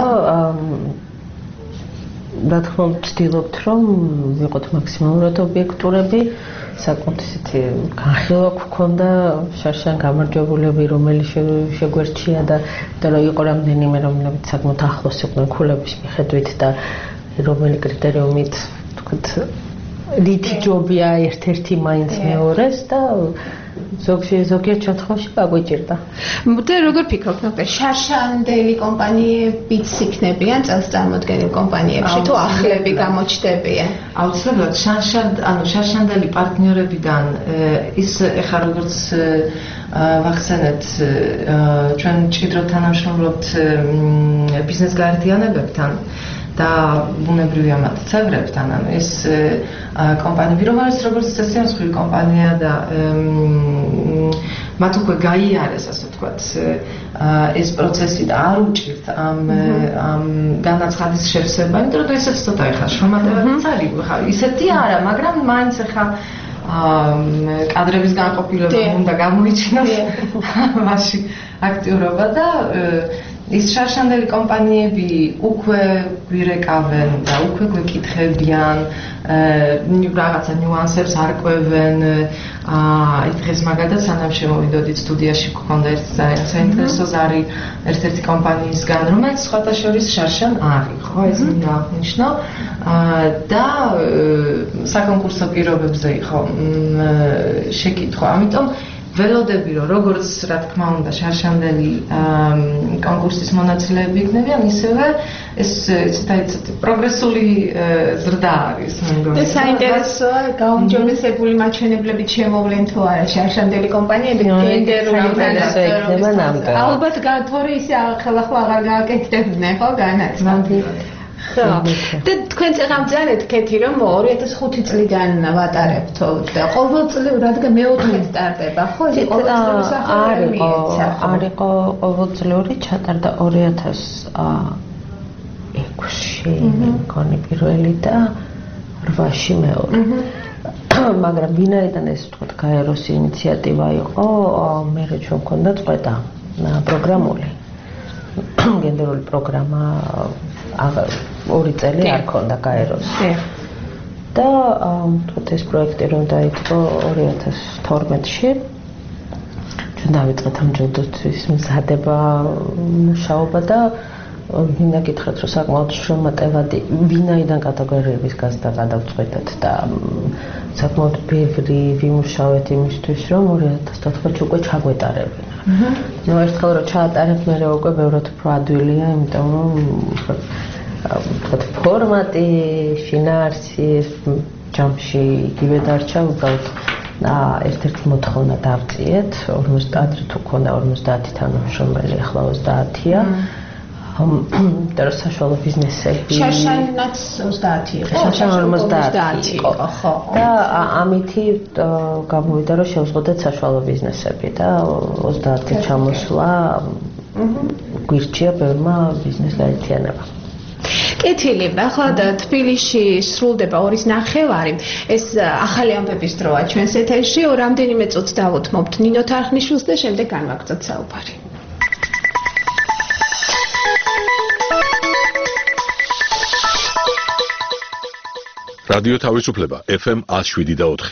Speaker 5: რა თქმა უნდა ვცდილობთ, რომ ვიყოთ მაქსიმალურად ობიექტურები, საკმაოდ ისეთი განხილვა გქონდა შარშან გამარჯვებულები, რომელი შეგვერჩია და და რომ იყო რამდენიმე, რომლებიც საკმაოდ ახლოს იყვნენ ქულების მიხედვით და რომელი კრიტერიუმით თქვით რითი ჯობია ერთ-ერთი მაინც მეორეს და ზოგიერთ შემთხვევაში გაგვიჭირდა.
Speaker 4: და როგორ ფიქრობთ, ნოყდა შარშანდელი კომპანიებიც იქნებიან წელს წარმოდგენილ კომპანიებში თუ ახლები გამოჩნდებიან?
Speaker 6: აუცილებლად შარშან, ანუ შარშანდელი პარტნიორებიდან ის ეხლა როგორც ვახსენეთ, ჩვენ მჭიდროდ თანამშრომლობთ ბიზნეს გაერთიანებებთან და ბუნებრივია მათ წევრებთან, ანუ ეს კომპანიები, რომელიც როგორც წესი მსხვილი კომპანია და მათ უკვე გაიარეს, ასე ვთქვათ, ეს პროცესი და არ უჭირთ ამ ამ განაცხადის შევსება, იმიტომ რომ ესეც ცოტა ეხლა შრომატევადიც არის, ხა ისეთი არა, მაგრამ მაინც ეხლა კადრების განყოფილება უნდა გამოიჩინოს მასში აქტიურობა და ის შარშანდელი კომპანიები უკვე გვირეკავენ და უკვე გვეკითხებიან, რაღაცა ნიუანსებს არკვევენ. აი დღეს მაგალითად სანამ შემოვიდოდით სტუდიაში გქონდა ერთი ძალიან საინტერესო ზარი ერთ-ერთი კომპანიისგან, რომელიც სხვათა შორის შარშან არის, ხო, ეს მინდა აღნიშნო და საკონკურსო პირობებზე იყო შეკითხვა. ამიტომ ველოდები, რომ როგორც რა თქმა უნდა შარშანდელი კონკურსის მონაწილეები იქნებიან, ისევე ეს ცოტა პროგრესული ზრდა არის, მე მგონი.
Speaker 4: და საინტერესოა, გაუმჯობესებული მაჩვენებლებით შემოვლენ თუ არა შარშანდელი კომპანიები გენდერული თანასწორობის. ალბათ გაათვორე ისე ახლა აღარ გააკეთებდნენ, ხო, განაცხადებს. ხო. და თქვენ წეგამძარეთ კეთი რომ ორი ათას ხუთი წლიდან ვატარებთ და ყოველწლიურად, რადგან მეოთხედ ტარდება, ხო? ეს ყოველწლიურად
Speaker 5: არისო, არისო ყოველწლიურად ჩატარდა ორი ათას ექვსში მგონი პირველი და რვაში მეორე. მაგრამ ვინაიდან ეს ვთქვათ გაეროს ინიციატივა იყო, მე რა ჩვენ მქონდა წვედა პროგრამული. გენდერული პროგრამა ორი წელი არ ქონდა გაეროს. და თქო ეს პროექტი რომ დაიწყო ორი ათას თორმეტში, ჩვენ დავიწყეთ ამ ჯილდოსთვის მზადება, მუშაობა და მინდა გითხრათ, რომ საკმაოდ შრომატევადი ვინაიდან კატეგორიების გაზრდა გადავწყვეტეთ და საკმაოდ ბევრი ვიმუშავეთ იმისთვის, რომ ორი ათას თოთხმეტში უკვე ჩაგვეტარებინა. ნუ ერთხელ რომ ჩაატარებ, მე უკვე ბევრად უფრო ადვილია, იმიტომ რომ ვთქვათ ფორმატი, შინაარსი ჯამში იგივე დარჩა, უბრალოდ ერთ-ერთი მოთხოვნა დავწიეთ, ორმოცდაათი თუ ქონდა ორმოცდაათი თანამშრომელი, ახლა ოცდაათია. და საშუალო ბიზნესები
Speaker 4: შაშანაც ოცდაათი იყო.
Speaker 5: შაშან ორმოცდაათი იყო,
Speaker 4: ხო.
Speaker 5: და ამითი გამოვიდა რომ შევზღუდეთ საშუალო ბიზნესები და ოცდაათი ჩამოსვლა გვირჩია ბევრმა ბიზნეს გაერთიანება.
Speaker 4: კეთილი, ახლა თბილისში სრულდება ორის ნახევარი. ეს ახალი ამბების დროა ჩვენს ეთერში. რამდენიმე წუთს დავუთმობთ ნინო თარხნიშვილს და შემდეგ განვაგრძოთ საუბარი.
Speaker 1: რადიო თავისუფლება ეფ ემ one oh seven და four.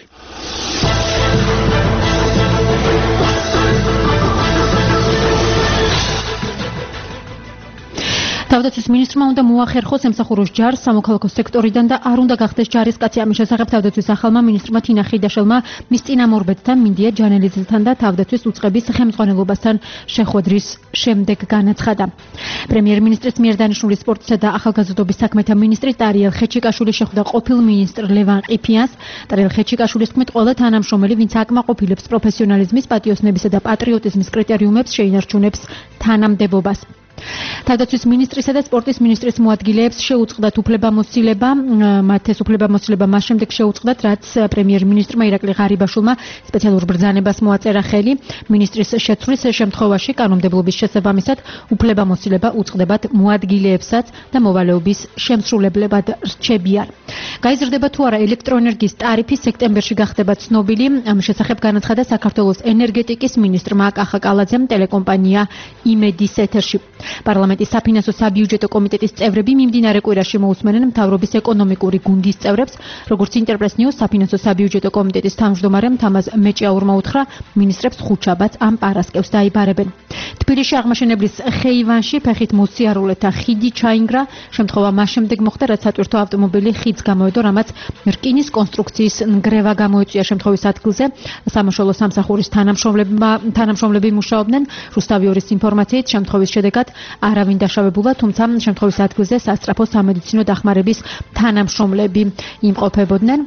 Speaker 2: თავდაცვის მინისტრმა უნდა მოახერხოს ემსახუროს ჯარს სამოქალაქო სექტორიდან და არ უნდა გახდეს ჯარისკაცი. ამის შესახებ თავდაცვის ახალმა მინისტრმა თინა ხიდაშელმა მის წინამორბედთან მინდია ჯანელიძესთან და თავდაცვის უწყების ხელმძღვანელობასთან შეხვედრის შემდეგ განაცხადა. პრემიერ-მინისტრის მიერ დანიშნული სპორტისა და ახალგაზრდობის საქმეთა მინისტრი ტარიელ ხეჩიკაშვილი შეხვდა ყოფილ მინისტრ ლევან ყიფიანს. ტარიელ ხეჩიკაშვილის თქმით, ყველა თანამშრომელი, ვინც აკმაყოფილებს პროფესიონალიზმის, პატიოსნებისა და პატრიოტიზმის კრიტერიუმებს, შეინარჩუნებს თანამდებობას. თავდაცვის მინისტრისა და სპორტის მინისტრის მოადგილეებს შეუწყდათ უფლებამოსილება, მათ ეს უფლებამოსილება მას შემდეგ შეუწყდათ, რაც პრემიერ-მინისტრმა ირაკლი ღარიბაშვილმა სპეციალურ ბრძანებას მოაწერა ხელი. მინისტრის შეცვლის შემთხვევაში კანონმდებლობის შესაბამისად უფლებამოსილება უწყდებათ მოადგილეებსაც და მოვალეობის შემსრულებლებად რჩებიან. გაიზრდება თუ არა ელექტროენერგიის ტარიფი სექტემბერში გახდება ცნობილი. ამ შესახებ განაცხადა საქართველოს ენერგეტიკის მინისტრმა კახა კალაძემ ტელეკომპანია იმედის ეთერში. პარლამენტის საფინანსო საბიუჯეტო კომიტეტის წევრები მიმდინარე კვირაში მოусმენენ მთავრობის ეკონომიკური გუნდის წევრებს, როგორც ინტერპრეს ნიუს საფინანსო საბიუჯეტო კომიტეტის თავმჯდომარემ თამაზ მეჭიაურმა უთხრა, მინისტრებს ხუთშაბათს ამ პარასკევს დაიბარებენ. თბილისში აღმაშენებლის ხეივანში ფეხით მოსიარულეთა ხიდი ჩაინგრა, შემთხვევა მას შემდეგ მოხდა, რაც სატვირთო ავტომობილი ხიდს გამოვედო, რამაც რკინის კონსტრუქციის ნგრევა გამოიწვია შემთხვევის ადგილზე. სამაშველო სამსახურის თანამშრომლებმა თანამშრომლები მუშაობდნენ. რუსთავიორის ინფორმაციით შემთხვევის შედეგად არავინ დაშავებულა, თუმცა შემთხვევის ადგილზე სასწრაფო სამედიცინო დახმარების თანამშრომლები იმყოფებოდნენ.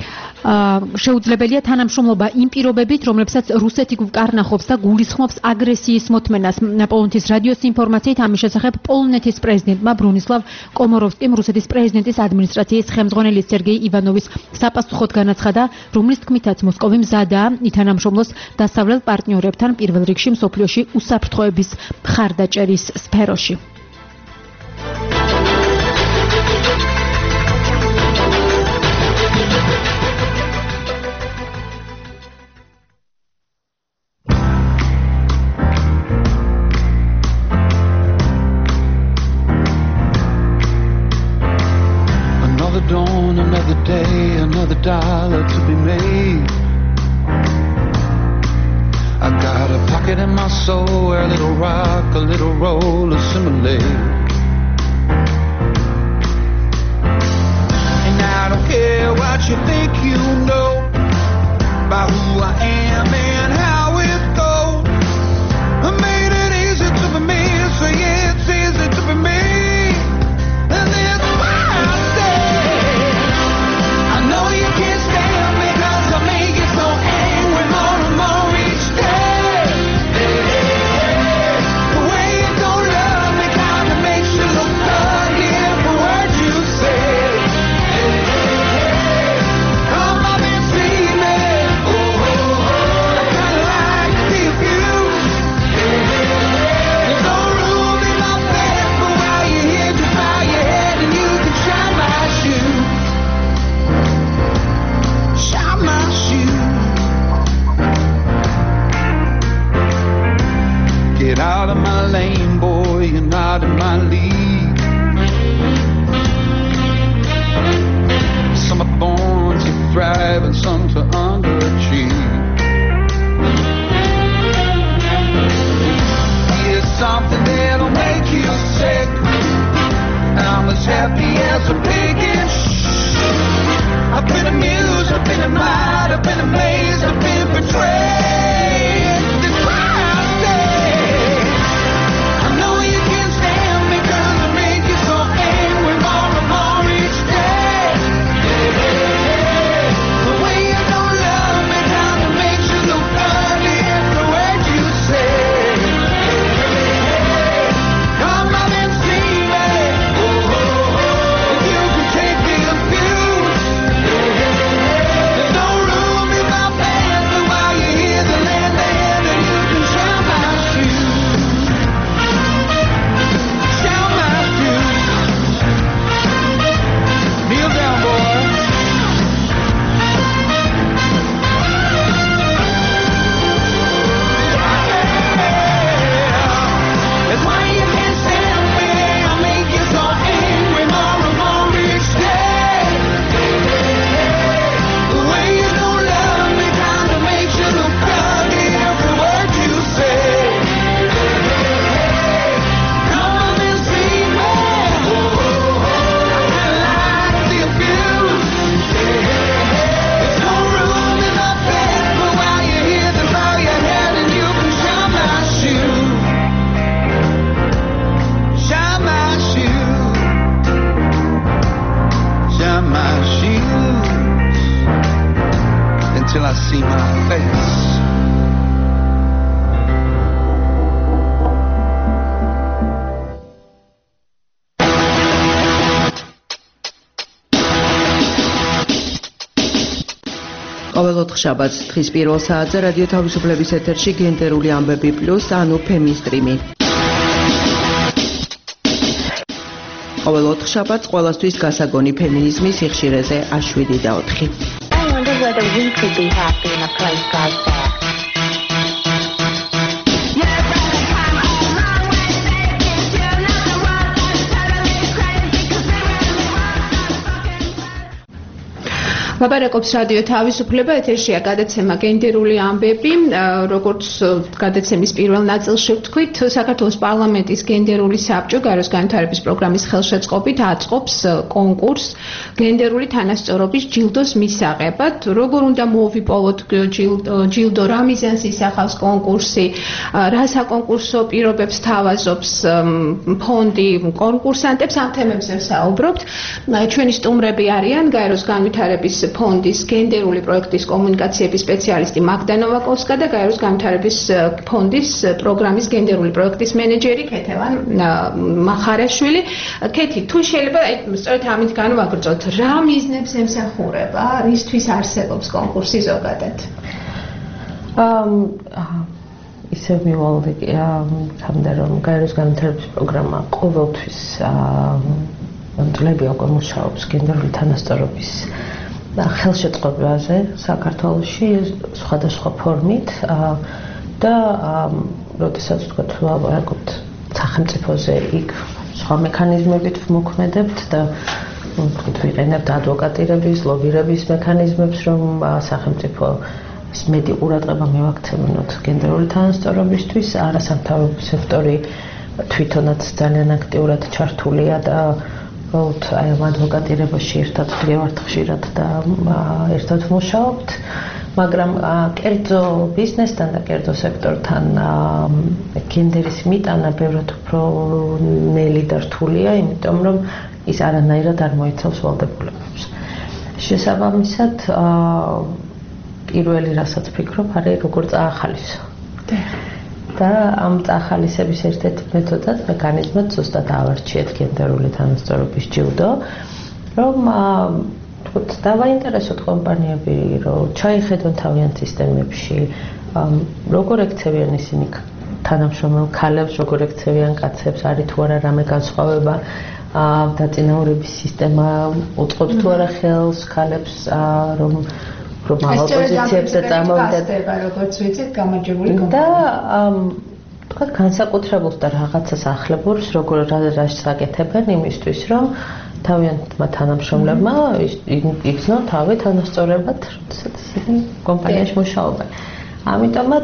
Speaker 2: შეუძლებელია თანამშრომლობა იმ პირობებით, რომლებსაც რუსეთი გვკარნახობს და გულისხმობს აგრესიის მოთმენას. პოლონეთის რადიოს ინფორმაციით ამის შესახებ პოლონეთის პრეზიდენტმა ბრუნისლავ კომოროვსკიმ რუსეთის პრეზიდენტის ადმინისტრაციის ხელმძღვანელი სერგეი ივანოვის საპასუხოდ განაცხადა, რომლის თქმითაც მოსკოვი მზადაა ითანამშრომლოს დასავლელ პარტნიორებთან, პირველ რიგში მსოფლიოში უსაფრთხოების მხარდაჭერის სფეროში.
Speaker 7: Another day, another dollar to be made. I got a pocket in my soul where a little rock, a little roll assimilate. And I don't care what you think you know about who I am and how it goes. I made it easy to be me, so yeah, it's easy to be me. And that's why I say I know you can't stand me, cause I make it so angry more and more each day. The way you don't love me kinda makes you look ugly every word you say. Come up and see me. Oh, I kinda like to be abused. There's no room in my bed, but while you're here, just bow your head and you can shine my shoe. Shine my shoe. Get out of my lane, boy, you're not in my league. Some are born to thrive and some to underachieve. Here's something that'll make you sick. I'm as happy as a pig in shh. I've been amused, I've been admired, I've been amazed, I've been betrayed. That's why I say I know you can't stand me, cause I make you so angry more and more each day. The way you don't love me kinda makes you look ugly every word you say. Come up and see see my face.
Speaker 8: ყოველ ოთხშაბათს დღის პირველ საათზე რადიო თავისუფლების ეთერში გენდერული ამბები პლუს, ანუ ფემისტრიმი. ყოველ ოთხშაბათს ყველასთვის გასაგონი ფემინიზმის სიხშირეზე შვიდი და ოთხი.
Speaker 3: I wonder whether we could be happy in a place like that.
Speaker 4: ლაპარაკობს რადიო თავისუფლება, ეთერშია გადაცემა გენდერული ამბები, როგორც გადაცემის პირველ ნაწილში ვთქვით, საქართველოს პარლამენტის გენდერული საბჭო გაროს განვითარების პროგრამის ხელშეწყობით აწყობს კონკურსს გენდერული თანასწორობის ჯილდოს მისაღებად. როგორ უნდა მოვიპოვოთ ჯილდო, რა მიზანს ისახავს კონკურსი, რა საკონკურსო პირობებს თავაზობს ფონდი კონკურსანტებს, ამ თემებზე ვსაუბრობთ. ჩვენი სტუმრები არიან გაეროს განვითარების ფონდის გენდერული პროექტის კომუნიკაციების სპეციალისტი მაგდა ნოვაკოვსკა და გაეროს განვითარების ფონდის პროგრამის გენდერული პროექტის მენეჯერი ქეთევან მახარაშვილი. ქეთი, თუ შეიძლება სწორედ ამით განვაგრძოთ, რა მიზნებს ემსახურება, რისთვის არსებობს კონკურსი ზოგადად?
Speaker 5: ისევ მივალდი თამდე რომ გაეროს განვითარების პროგრამა ყოველთვის წლები უკვე მუშაობს გენდერული თანასწორობის ხელშეწყობაზე საქართველოში სხვადასხვა ფორმით და როდესაც ვთქვათ ლაპარაკობთ სახელმწიფოზე იქ სხვა მექანიზმებით ვმოქმედებთ და ვთქვით ვიყენებთ ადვოკატირების, ლობირების მექანიზმებს, რომ სახელმწიფო მეტი ყურადღება მივაქცევინოთ გენდერული თანასწორობისთვის. არასამთავრობო სექტორი თვითონაც ძალიან აქტიურად ჩართულია და უბრალოდ აი ამ ადვოკატირებაში ერთად ვდგევართ ხშირად და ერთად ვმუშაობთ, მაგრამ კერძო ბიზნესთან და კერძო სექტორთან გენდერის მიტანა ბევრად უფრო ნელი და რთულია, იმიტომ რომ ის არანაირად არ მოიცავს ვალდებულებებს. შესაბამისად, პირველი რასაც ვფიქრობ, არის როგორ წაახალისო. და ამ წახალისების ერთ-ერთი მეთოდად მექანიზმად ზუსტად ავარჩიეთ გენდერული თანასწორობის ჯილდო, რომ თქოთ დავაინტერესოთ კომპანიები, რომ ჩაიხედონ თავიანთ სისტემებში, როგორ ექცევიან ისინი თანამშრომელ ქალებს, როგორ ექცევიან კაცებს, არის თუ არა რამე განსხვავება დაწინაურების სისტემა უწყობს თუ არა ხელს ქალებს, რომ მაღალ პოზიციებს და წამოვიდეთ,
Speaker 4: როგორც ვიცით, გამარჯვებული
Speaker 5: და თქვათ განსაკუთრებულს და რაღაცას ახლებურს, როგორ რას აკეთებენ იმისთვის, რომ თავიანთმა თანამშრომლებმა იგრძნონ თავი თანასწორებად, როდესაც ისინი კომპანიაში მუშაობენ. ამიტომაც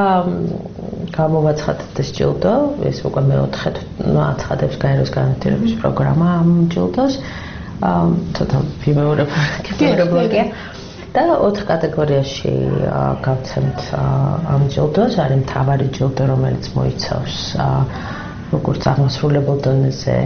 Speaker 5: გამოვაცხადეთ ეს ჯილდო, ეს უკვე მეოთხე აცხადებს გაეროს განვითარების პროგრამა ამ ჯილდოს. ცოტა ვიმეორებლია. და ოთხ კატეგორიაში გავცემთ ამ ჯილდოს, არის მთავარი ჯილდო, რომელიც მოიცავს როგორც აღმასრულებელ დონეზე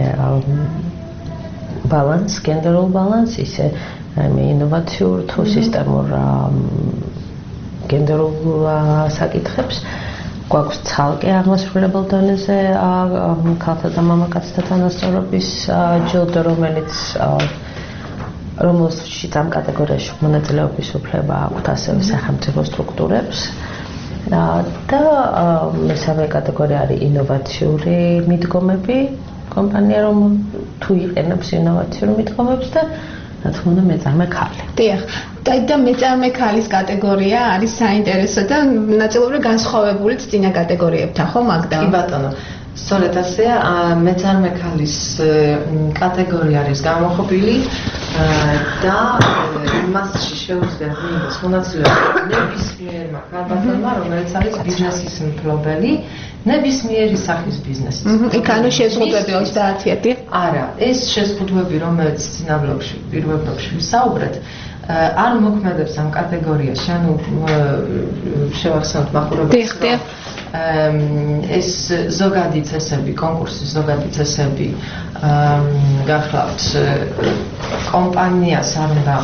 Speaker 5: ბალანს, გენდერულ ბალანს, ისე ინოვაციურ თუ სისტემურ გენდერულ საკითხებს. გვაქვს ცალკე აღმასრულებელ დონეზე ქალთა და მამაკაცთა თანასწორობის ჯილდო, რომელიც რომელშიც ამ კატეგორიაში მონაწილეობის უფლება აქვთ ასევე სახელმწიფო სტრუქტურებს და მესამე კატეგორია არის ინოვაციური მიდგომები, კომპანია რომ თუ იყენებს ინოვაციურ მიდგომებს და რა თქმა უნდა მეწარმე ქალი.
Speaker 4: დიახ, და მეწარმე ქალის კატეგორია არის საინტერესო და ნაწილობრივ განსხვავებული წინა კატეგორიებთან, ხო მაგდა?
Speaker 6: კი ბატონო. სწორედ ასეა, მეწარმე ქალის კატეგორია არის გამოყოფილი და მასში შეუძლია მიიღოს მონაწილეობა ნებისმიერმა ქალბატონმა, რომელიც არის ბიზნესის მფლობელი, ნებისმიერი სახის ბიზნესის.
Speaker 4: იქ ანუ შეზღუდვები ოცდაათი?
Speaker 6: არა, ეს შეზღუდვები, რომელიც წინა ბლოკში, პირველ ბლოკში ვისაუბრეთ, არ მოქმედებს ამ კატეგორიაში, ანუ შევახსენოთ მაყურებელს. ეს ზოგადი წესები, კონკურსის ზოგადი წესები გახლავთ კომპანიას არ უნდა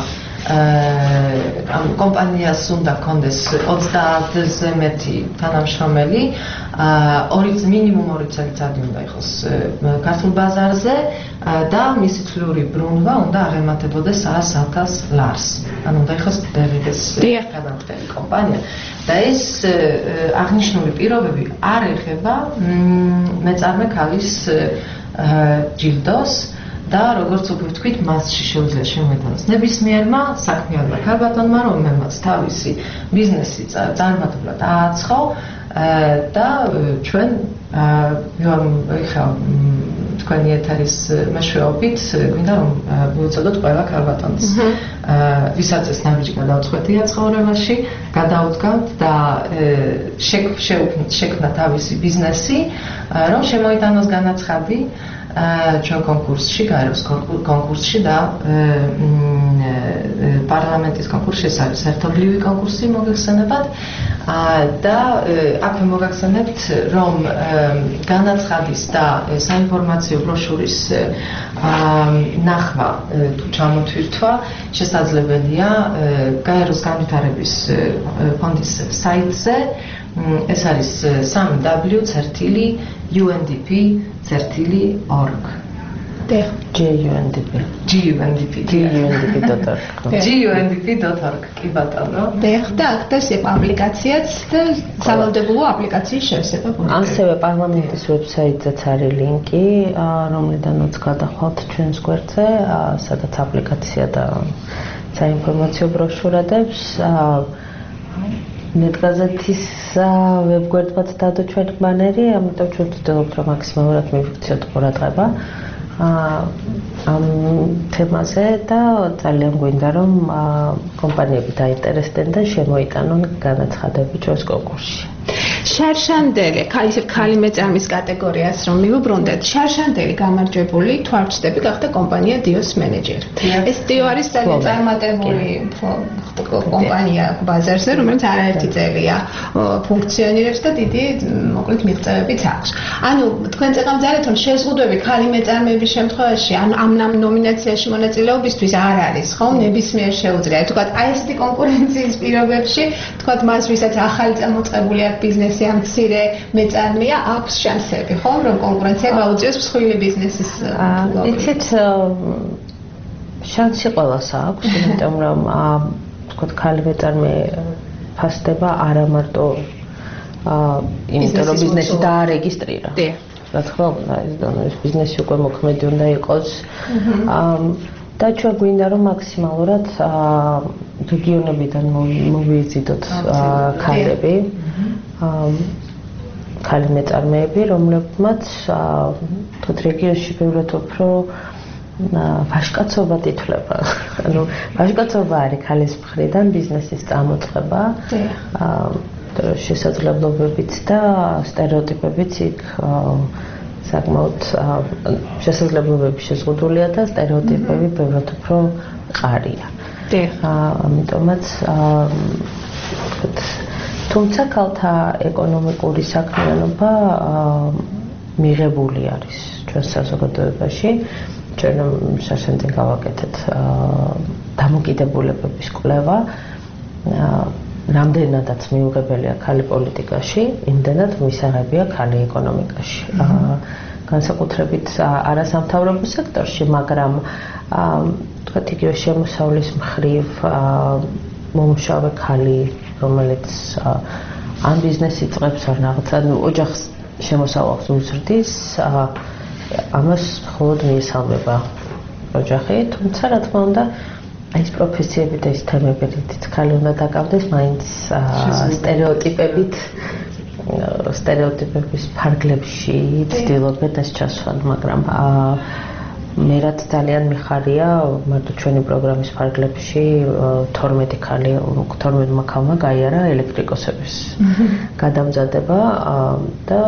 Speaker 6: ამ კომპანიას უნდა კონდეს ოცდაათზე მეტი თანამშრომელი, ორი მინიმუმ ორი წელიწადი უნდა იყოს ქართულ ბაზარზე და მისი წლიური ბრუნვა უნდა აღემატებოდეს ას ათას ლარს. ანუ უნდა იყოს დევიდეს გადამხდელი კომპანია და ეს აღნიშნული პირობები არ ეხება მეწარმე ქალის ჯილდოს და როგორც უკვე ვთქვით, მასში შეუძლია შემოიტანოს ნებისმიერმა საქმიანმა ქალბატონმა, რომელმაც თავისი ბიზნესი წარმატებლად ააცხო და ჩვენ ეხლა თქვენი ეთერის მეშვეობით გვინდა რომ მივუწოდოთ ყველა ქალბატონს ვისაც ეს ნაბიჯი გადაუწყვეტია ცხოვრებაში, გადაუდგამთ და შექმნა თავისი ბიზნესი, რომ შემოიტანოს განაცხადი ჩვენ კონკურსში, გაეროს კონკურსში და პარლამენტის კონკურსში, ეს არის ერთობლივი კონკურსი მოგეხსენებათ და აქვე მოგახსენებთ, რომ განაცხადის და საინფორმაციო ბროშურის ნახვა თუ ჩამოთვირთვა შესაძლებელია გაეროს განვითარების ფონდის საიტზე. ეს არის სამი დაბლიუ წერტილი იუ εν დი პი წერტილი ორგ.
Speaker 5: G U N D P.
Speaker 6: G U N D P.
Speaker 5: G U N D P dot org.
Speaker 6: G U N D P dot org. კი ბატონო.
Speaker 4: და აქ ეს აპლიკაციაც და სავალდებულო აპლიკაციის შევსება გქონდა.
Speaker 5: ასევე პარლამენტის ვებსაიტზეც არის ლინკი, რომლიდანაც გადახვალთ ჩვენს გვერდზე, სადაც აპლიკაცია და საინფორმაციო ბროშურადებს ნეტგაზეთის ვებგვერდმაც დადო ჩვენ ბანერი, ამიტომ ჩვენ ვცდილობთ რომ მაქსიმალურად მივიქციოთ ყურადღება ამ თემაზე და ძალიან გვინდა რომ კომპანიები დაინტერესდნენ და შემოიტანონ განაცხადები ჩვენს კონკურსში.
Speaker 4: შარშანდელი, ისევ ქალი მეწარმის კატეგორიას რომ მივუბრუნდეთ, შარშანდელი გამარჯვებული თვალჩდები გახდა კომპანია დიოს მენეჯერი. ეს დიო არის ძალიან წარმატებული კომპანია ბაზარზე, რომელიც არაერთი წელია ფუნქციონირებს და დიდი მოკლედ მიღწევებიც აქვს. ანუ თქვენ წეგამძარეთ რომ შეზღუდვები ქალი მეწარმეების შემთხვევაში ან ამ ნომინაციაში მონაწილეობისთვის არ არის, ხო? ნებისმიერ შეუძლია. თქვათ აი ესეთი კონკურენციის პირობებში, თქვათ მას ვისაც ახალი წამოწყებული აქვს ბიზნესი ამ მცირე მეწარმეა აქვს შანსები, ხო, რომ კონკურენცია გაუწიოს მსხვილი ბიზნესის.
Speaker 5: იცით, შანსი ყველას აქვს, იმიტომ რომ თქვათ ქალი მეწარმე ფასდება არა მარტო იმიტომ რომ ბიზნესი დაარეგისტრირა. რა თქმა უნდა, ეს ბიზნესი უკვე მოქმედი უნდა იყოს. და ჩვენ გვინდა რომ მაქსიმალურად რეგიონებიდან მოვიეზიდოთ ქალები. ქალი მეწარმეები, რომლებმაც თოთ რეგიონში ბევრად უფრო ვაჟკაცობა ითვლება. ანუ ვაჟკაცობა არის ქალის მხრიდან ბიზნესის წამოწყება. შესაძლებლობებიც და სტერეოტიპებიც იქ საკმაოდ შესაძლებლობები შეზღუდულია და სტერეოტიპები ბევრად უფრო მყარია. ამიტომაც თუმცა ქალთა ეკონომიკური საქმიანობა მიღებული არის ჩვენ საზოგადოებაში. ჩვენ შარშანდელ გავაკეთეთ დამოკიდებულებების კვლევა. რამდენადაც მიუღებელია ქალი პოლიტიკაში, იმდენად მისაღებია ქალი ეკონომიკაში. განსაკუთრებით არასამთავრობო სექტორში, მაგრამ თქვათ იგივე შემოსავლის მხრივ მომუშავე ქალი, რომელიც ან ბიზნესი იწყებს, ან რაღაც ოჯახს შემოსავალს უზრდის, ამას მხოლოდ მიესალმება ოჯახი, თუმცა რა თქმა უნდა ეს პროფესიები და ეს თემები რითიც ქალი უნდა დაკავდეს, მაინც სტერეოტიპებით სტერეოტიპების ფარგლებში ცდილობენ ეს ჩასვან, მაგრამ მე რაც ძალიან მიხარია, მარტო ჩვენი პროგრამის ფარგლებში თორმეტი ქალი, თორმეტმა ქალმა გაიარა ელექტრიკოსების გადამზადება და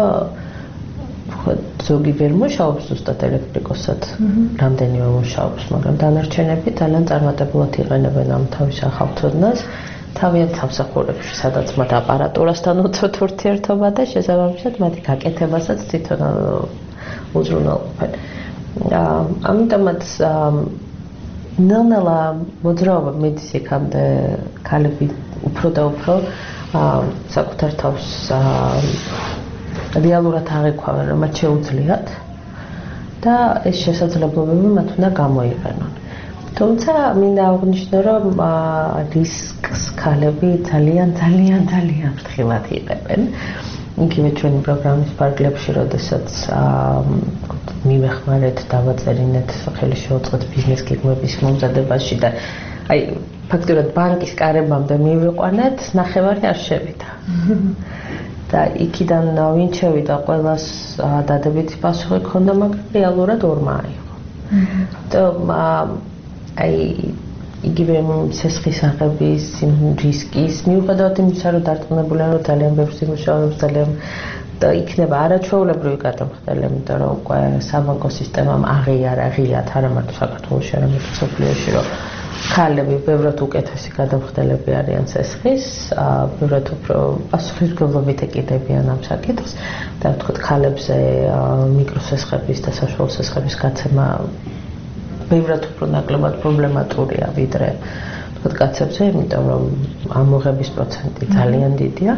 Speaker 5: ზოგი ვერ მუშაობს ზუსტად ელექტრიკოსად, რამდენიმე მუშაობს, მაგრამ დანარჩენები ძალიან წარმატებულად იყენებენ ამ თავის ახალ ცოდნას თავიანთ სამსახურებში, სადაც მათ აპარატურასთან უწევთ ურთიერთობა და შესაბამისად მათი გაკეთებასაც თვითონ უზრუნველყოფენ. ამიტომაც ნელ-ნელა მოძრაობა მიდის იქამდე ქალები უფრო და უფრო საკუთარ თავს რეალურად აღიქვამენ, რომ მათ შეუძლიათ და ეს შესაძლებლობები მათ უნდა გამოიყენონ. თუმცა მინდა აღვნიშნო, რომ რისკს ქალები ძალიან ძალიან ძალიან ფრთხილად იღებენ. იგივე ჩვენი პროგრამის ფარგლებში, როდესაც მივეხმარეთ, დავაწერინეთ, ხელი შეუწყოთ ბიზნეს გეგმების მომზადებაში და აი ფაქტობრივად ბანკის კარებამდე მივიყვანეთ, ნახევარი არ შევიდა. და იქიდან ვინ შევიდა, ყველას დადებითი პასუხი ჰქონდა, მაგრამ რეალურად ორმა აიღო. და აი იგივე სესხისაღების რისკის მიუხედავად იმისა, რომ დარწმუნებული ვარ, რომ ძალიან ბევრი მუშაობს, ძალიან და იქნება არაჩვეულებრივი გადამხდელი, იმიტომ რომ უკვე საბანკო სისტემამ აღიარა ღიად არა მარტო საქართველოში, არამედ მსოფლიოში, რომ ქალები ბევრად უკეთესი გადამხდელები არიან სესხის, ბევრად უფრო პასუხისმგებლობით ეკიდებიან ამ საკითხს და ვთქვათ, ქალებზე მიკროსესხების და საშუალო სესხების გაცემა ბევრად უფრო ნაკლებად პრობლემატურია ვიდრე ვთქვათ კაცებზე, იმიტომ რომ ამოღების პროცენტი ძალიან დიდია.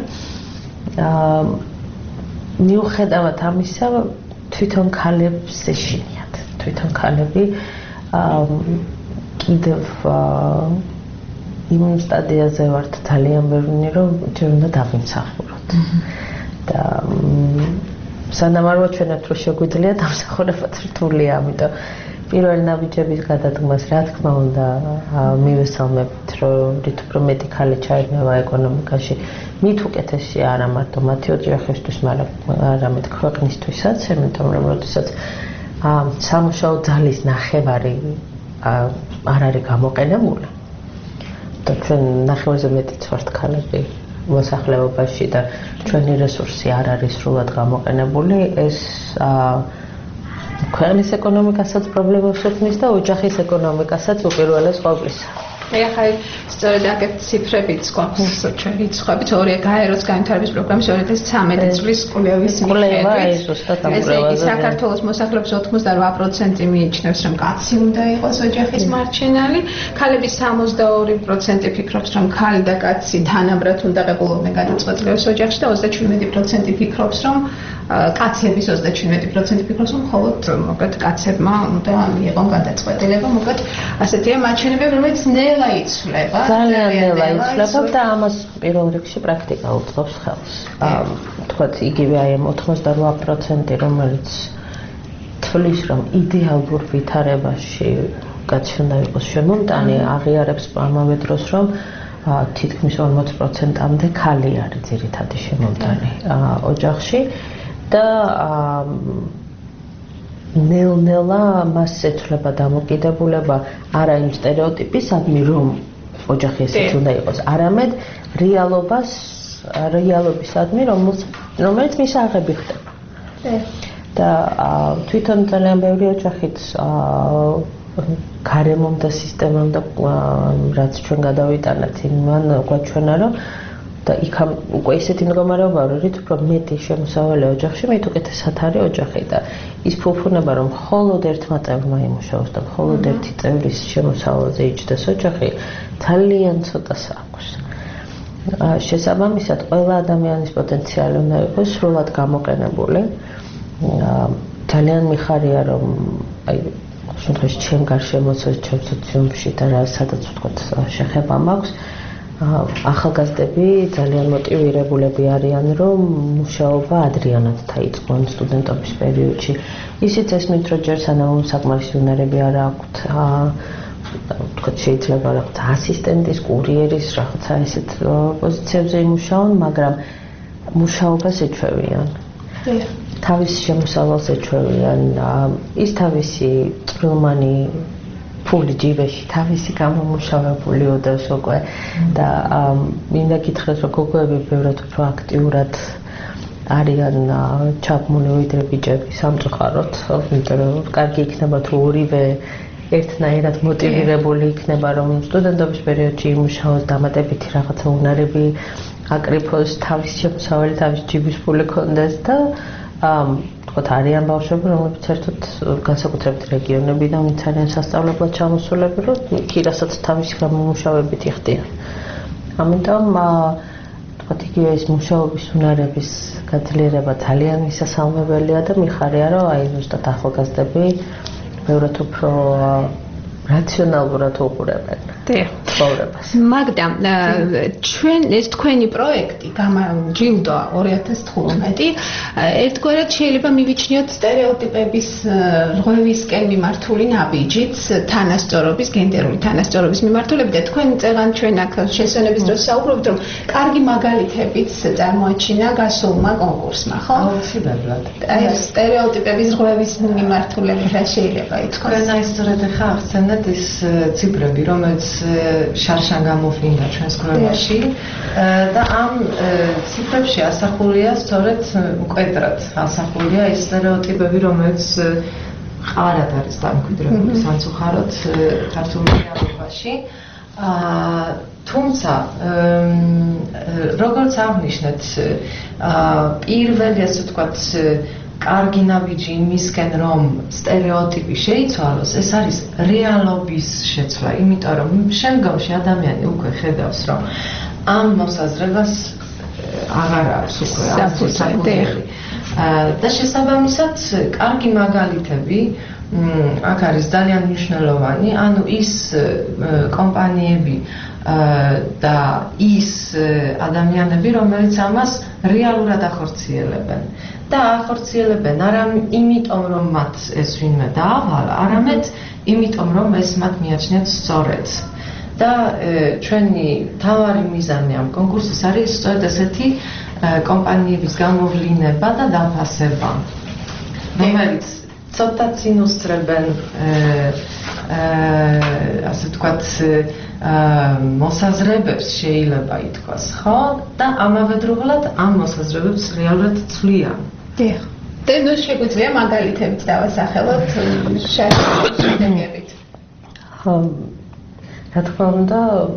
Speaker 5: მიუხედავად ამისა, თვითონ ქალებს ეშინიათ. თვითონ ქალები კიდევ იმ სტადიაზე ვართ ძალიან ბევრი, რომ ჩვენ უნდა დავიმსახუროთ. და სანამ არ ვაჩვენებთ, რომ შეგვიძლია დამსახურებაც რთულია, ამიტომ პირველი ნაბიჯების გადადგმას, რა თქმა უნდა, მივესალმებით, რომ რით უფრო მეტი ქალი ჩაერთნევა ეკონომიკაში, მით უკეთესი არა მარტო მათი ოჯახისთვის, არამედ ქვეყნისთვისაც, იმიტომ რომ როდესაც სამუშაო ძალის ნახევარი არ არის გამოყენებული და ჩვენ ნახევარზე მეტიც ვართ ქალები მოსახლეობაში და ჩვენი რესურსი არ არის სრულად გამოყენებული, ეს ქვეყნის ეკონომიკასაც პრობლემებს უქმნის და ოჯახის ეკონომიკასაც უპირველეს ყოვლისა.
Speaker 4: ახლა სწორედ აქეთ ციფრებიც გვაქვს ჩვენ რიცხვებით ორი გაეროს განვითარების პროგრამის ორი ათას ცხრამეტი წლის კვლევის მიხედვით ესე იგი საქართველოს მოსახლეობის ოცდაოთხ პროცენტი მიიჩნევს რომ კაცი უნდა იყოს ოჯახის მარჩენალი, ქალები სამოცდაორი პროცენტი ფიქრობს რომ ქალი და კაცი თანაბრად უნდა ყებულობდნენ გადაწყვეტილებას ოჯახში და ოცდაჩვენმეტი პროცენტი ფიქრობს რომ კაცების ოცდაჩვენმეტი პროცენტი ფიქრობს რომ მხოლოდ მოკლედ კაცებმა უნდა მიიღონ გადაწყვეტილება, მოკლედ ასეთია მარჩენები, რომელიც ნელა იცვლება.
Speaker 5: ძალიან ნელა იცვლება და ამას პირველ რიგში პრაქტიკა უწყობს ხელს. თქვათ იგივე აი ამ ოცდაოთხ პროცენტი, რომელიც თვლის რომ იდეალურ ვითარებაში კაცი უნდა იყოს შემომტანი, აღიარებს ამავე დროს რომ თითქმის ორმოც პროცენტამდე ქალი არის ძირითადი შემომტანი ოჯახში და ნელ-ნელა მას ეცვლება დამოკიდებულება არა იმ სტერეოტიპისადმი, რომ ოჯახი ესეც უნდა იყოს, არამედ რეალობას, რეალობისადმი, რომელიც მის აღები ხდება. და თვითონ ძალიან ბევრი ოჯახიც გარემომ და სისტემამ და რაც ჩვენ გადავიტანეთ, იმან გვაჩვენა, რომ და იქამ უკვე ისეთი მდგომარეობა, რომ რით უფრო მეტი შემოსავალი ოჯახში, მით უკეთესად არის ოჯახი და ის ფუფუნება, რომ მხოლოდ ერთმა წევრმა იმუშაოს და მხოლოდ ერთი წევრის შემოსავალზე იჯდეს ოჯახი, ძალიან ცოტას აქვს. შესაბამისად, ყველა ადამიანის პოტენციალი უნდა იყოს სრულად გამოყენებული. ძალიან მიხარია, რომ აი შემთხვევაში ჩემ გარშემოც, ჩემ სოციუმში და რა სადაც ვთქვათ შეხება მაქვს, ახალგაზრდები ძალიან მოტივირებულები არიან, რომ მუშაობა ადრიანად დაიწყონ სტუდენტობის პერიოდში. ისიც ესმით, რომ ჯერ სანამ საკმარისი უნარები არ აქვთ, ვთქვათ შეიძლება რაღაც ასისტენტის, კურიერის, რაღაცა ესეთ პოზიციებზე იმუშაონ, მაგრამ მუშაობას ეჩვევიან. თავის შემოსავალს ეჩვევიან, ის თავისი წვრილმანი ფული ჯიბეში თავისი გამომუშავებული ოდევს უკვე და მინდა გითხრათ, რომ გოგოები ბევრად უფრო აქტიურად არიან ჩაბმული ვიდრე ბიჭები სამწუხაროდ, იმიტომ რომ კარგი იქნება თუ ორივე ერთნაირად მოტივირებული იქნება, რომ სტუდენტობის პერიოდში იმუშაოს, დამატებითი რაღაცა უნარები აკრიფოს, თავის შემოსავალი, თავის ჯიბის ფული ქონდეს და ვთქვათ, არიან ბავშვები, რომლებიც ერთად განსაკუთრებით რეგიონებიდან ვინც არიან სასწავლებლად ჩამოსულები, რომ იქ რასაც თავისი გამომუშავებით იხდიან. ამიტომ ვთქვათ, იგივე ეს მუშაობის უნარების გაძლიერება ძალიან მისასალმებელია და მიხარია, რომ აი ზუსტად ახალგაზრდები ბევრად უფრო რაციონალურად უყურებენ ცხოვრებას.
Speaker 4: მაგდა, ჩვენ ეს თქვენი პროექტი ჯილდო ორი ათას თხუთმეტი ერთგვარად შეიძლება მივიჩნიოთ სტერეოტიპების რღვევისკენ მიმართული ნაბიჯით, თანასწორობის, გენდერული თანასწორობის მიმართულებით და თქვენ წეგან ჩვენ აქ შესვენების დროს საუბრობთ, რომ კარგი მაგალითებიც წარმოაჩინა გასულმა კონკურსმა, ხო?
Speaker 6: აუცილებლად.
Speaker 4: აი სტერეოტიპების რღვევის მიმართულებით რა შეიძლება ითქვას?
Speaker 6: თქვენ აი სწორედ ახლა ახსენეთ ის ციფრები, რომელიც შარშან გამოფრინდა ჩვენს კვლევაში და ამ ციფრებში ასახულია სწორედ მკვეთრად ასახულია ის სტერეოტიპები, რომელიც ყარად არის დამკვიდრებული სამწუხაროდ ქართულ რეალობაში. თუმცა როგორც აღნიშნეთ, პირველი ასე ვთქვათ კარგი ნაბიჯი იმისკენ, რომ სტერეოტიპი შეიცვალოს, ეს არის რეალობის შეცვლა, იმიტომ რომ შემდგომში ადამიანი უკვე ხედავს, რომ ამ მოსაზრებას აღარ აქვს უკვე საფუძველი. და შესაბამისად, კარგი მაგალითები აქ არის ძალიან მნიშვნელოვანი, ანუ ის კომპანიები და ის ადამიანები, რომელიც ამას რეალურად ახორციელებენ. და ახორციელებენ არა იმიტომ, რომ მათ ეს ვინმე დაავალა, არამედ იმიტომ, რომ ეს მათ მიაჩნიათ სწორედ. და ჩვენი მთავარი მიზანი ამ კონკურსის არის სწორედ ესეთი კომპანიების გამოვლინება და დაფასება, რომელიც ცოტა წინუსწრებენ ასე ვთქვათ მოსაზრებებს შეიძლება ითქვას, ხო? და ამავდროულად ამ მოსაზრებებს რეალურად ცვლიან.
Speaker 4: დიახ. და ნუ შეგვიძლია მაგალითებიც დავასახელოთ შედეგებით.
Speaker 5: ხო. რა თქმა უნდა,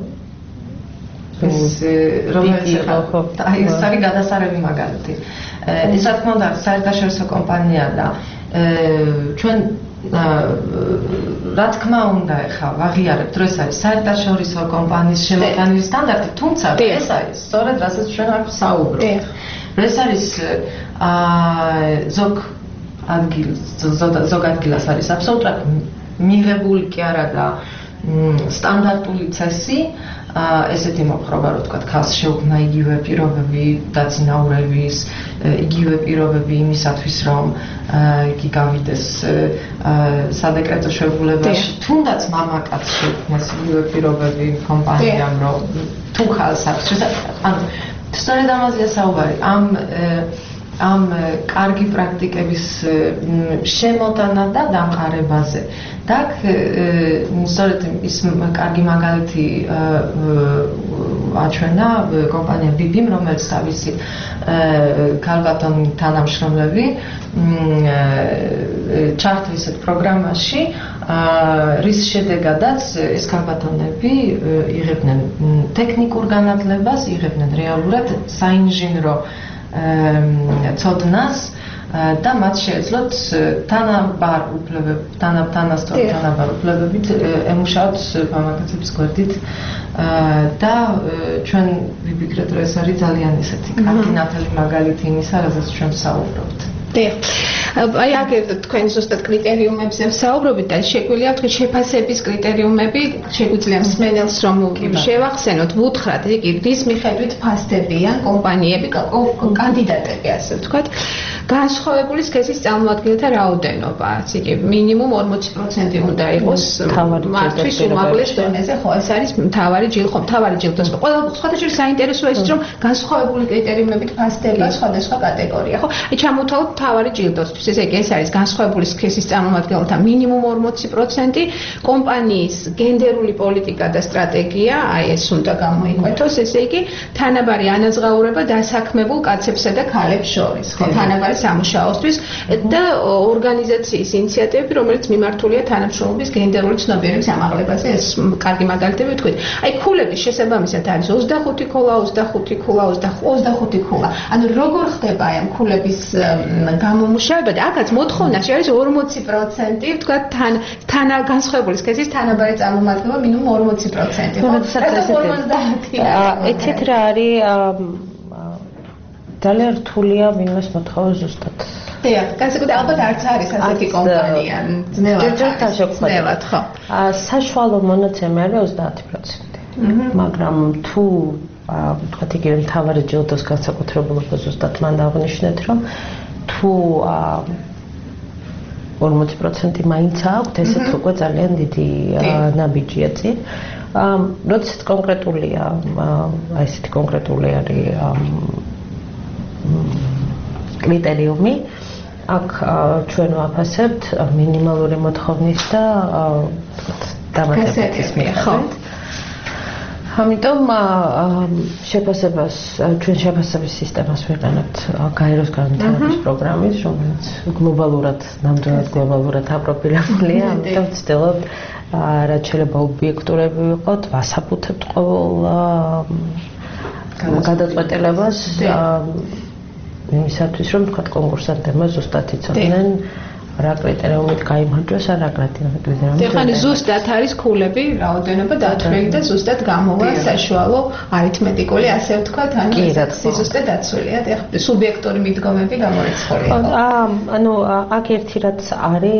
Speaker 6: ეს რომელიც აი ეს არის გადასარევი მაგალითი. ეს რა თქმა უნდა საერთაშორისო კომპანია და ჩვენ რა თქმა უნდა ახლა ვაღიარებთ, რომ ეს არის საერთაშორისო კომპანიის შემოყანილი სტანდარტი, თუმცა ეს არის სწორედ რასაც ჩვენ აქ საუბრობთ. ეს არის ზოგ ადგილს, ზოგ ადგილას არის აბსოლუტურად მიღებული კი არა და სტანდარტული წესი, ესეთი მოხრობა, რომ თქვა, ხალხს შეუქმნა იგივე პირობები დაწინაურების, იგივე პირობები იმისათვის, რომ იგი გავიდეს სადეკრეტო შეუღლებაში, თუნდაც მამაკაცს შეუქმნას იგივე პირობები კომპანიამ, რომ თუ ხალხს აქვს ანუ სწორედ ამაზეა საუბარი. ამ ამ კარგი პრაქტიკების შემოტანა და დამყარებაზე. და სწორედ ის კარგი მაგალითი აჩვენა კომპანია ბი პი, რომელიც თავისი ქალბატონ თანამშრომლები ჩართვა ისეთ პროგრამაში, რის შედეგადაც ეს ქალბატონები იღებდნენ ტექნიკურ განათლებას, იღებდნენ რეალურად საინჟინრო ცოდნას და მათ შეეძლოთ თანაბარ უფლებებით, თანასწორ თანაბარ უფლებებით ემუშაოთ მამაკაცების გვერდით და ჩვენ ვიფიქრეთ, რომ ეს არის ძალიან ისეთი კარგი ნათელი მაგალითი იმისა, რაზეც ჩვენ ვსაუბრობთ.
Speaker 4: აი აქ თქვენ ზუსტად კრიტერიუმებზე ვსაუბრობთ და შეგვიძლია თქვი შეფასების კრიტერიუმები შეგვიძლია მსმენელს რომ შევახსენოთ ვუთხრათ იგი რის მიხედვით ფასდებიან კომპანიები კანდიდატები ასე ვთქვათ განსხვავებული სქესის წარმომადგენელთა რაოდენობა იგი მინიმუმ ორმოცი პროცენტი უნდა იყოს მათთვის უმაღლეს დონეზე ხო ეს არის მთავარი ჯილდო ხო მთავარი ჯილდოს ყველა სხვადასხვა საინტერესოა ის რომ განსხვავებული კრიტერიუმებით ფასდება სხვადასხვა კატეგორია ხო აი ჩამოვთვალოთ მთავარი ჯილდოსთვის ესე იგი ეს არის განსხვავებული სქესის წარმომადგენელთა მინიმუმ ორმოცი პროცენტი კომპანიის გენდერული პოლიტიკა და სტრატეგია აი ეს უნდა გამოიკვეთოს ესე იგი თანაბარი ანაზღაურება დასაქმებულ კაცებსა და ქალებს შორის ხო თანაბარი სამუშაოსთვის და ორგანიზაციის ინიციატივები რომელიც მიმართულია თანამშრომლობის გენდერული ცნობიერების ამაღლებაზე ეს კარგი მაგალითები ვთქვით აი ქულების შესაბამისად არის ოცდახუთი ქულა ოცდახუთი ქულა ოცდახუთი ქულა ანუ როგორ ხდება აი ამ ქულების გამომუშავება და აქაც მოთხოვნაში არის ორმოცი პროცენტი, თქვა თან თან განსხვავებული სქესის თანაბარი წარმომადგენლობა მინიმუმ ორმოცი პროცენტი. ხო, ორმოცდაათი.
Speaker 5: იცით რა არის ძალიან რთულია ვინმეს მოთხოვა ზუსტად.
Speaker 4: დიახ, განსაკუთრებით ალბათ არც არის ასეთი კომპანია. ძნელად ხო.
Speaker 5: საშუალო მონაცემი არის ოცდაათი პროცენტი. მაგრამ თუ ვთქვათ იგივე მთავარი ჯილდოს განსაკუთრებულობა ზუსტად მან დააღნიშნეთ, რომ თუ ორმოცი პროცენტი მაინც აქვს, ესეც უკვე ძალიან დიდი ნაბიჯია წინ. როდესაც კონკრეტულია, აი ესეთი კონკრეტული არის კრიტერიუმი, აქ ჩვენ ვაფასებთ მინიმალური მოთხოვნის და დამატებითის მიხედვით. ამიტომ შეფასებას ჩვენ შეფასების სისტემას ვიყენებთ გაეროს განვითარების პროგრამის, რომელიც გლობალურად, ნამდვილად გლობალურად აპროფილებულია, ამიტომ ვცდილობთ რაც შეიძლება ობიექტურები ვიყოთ, ვასაბუთებთ ყოველ გადაწყვეტილებას იმისათვის, რომ თქვათ კონკურსანტებმა ზუსტად იცოდნენ რა კრიტერიუმით გაიმარჯვეს, რა კრიტერიუმით.
Speaker 4: ეხლა ზუსტად არის ქულები, რაოდენობა დათვლილი და ზუსტად გამოვა საშუალო არითმეტიკული, ასე ვთქვათ, ანუ ზუსტად დაცულია. ეხლა სუბიექტური მიდგომები გამორიცხულია.
Speaker 5: ანუ აქ ერთი რაც არის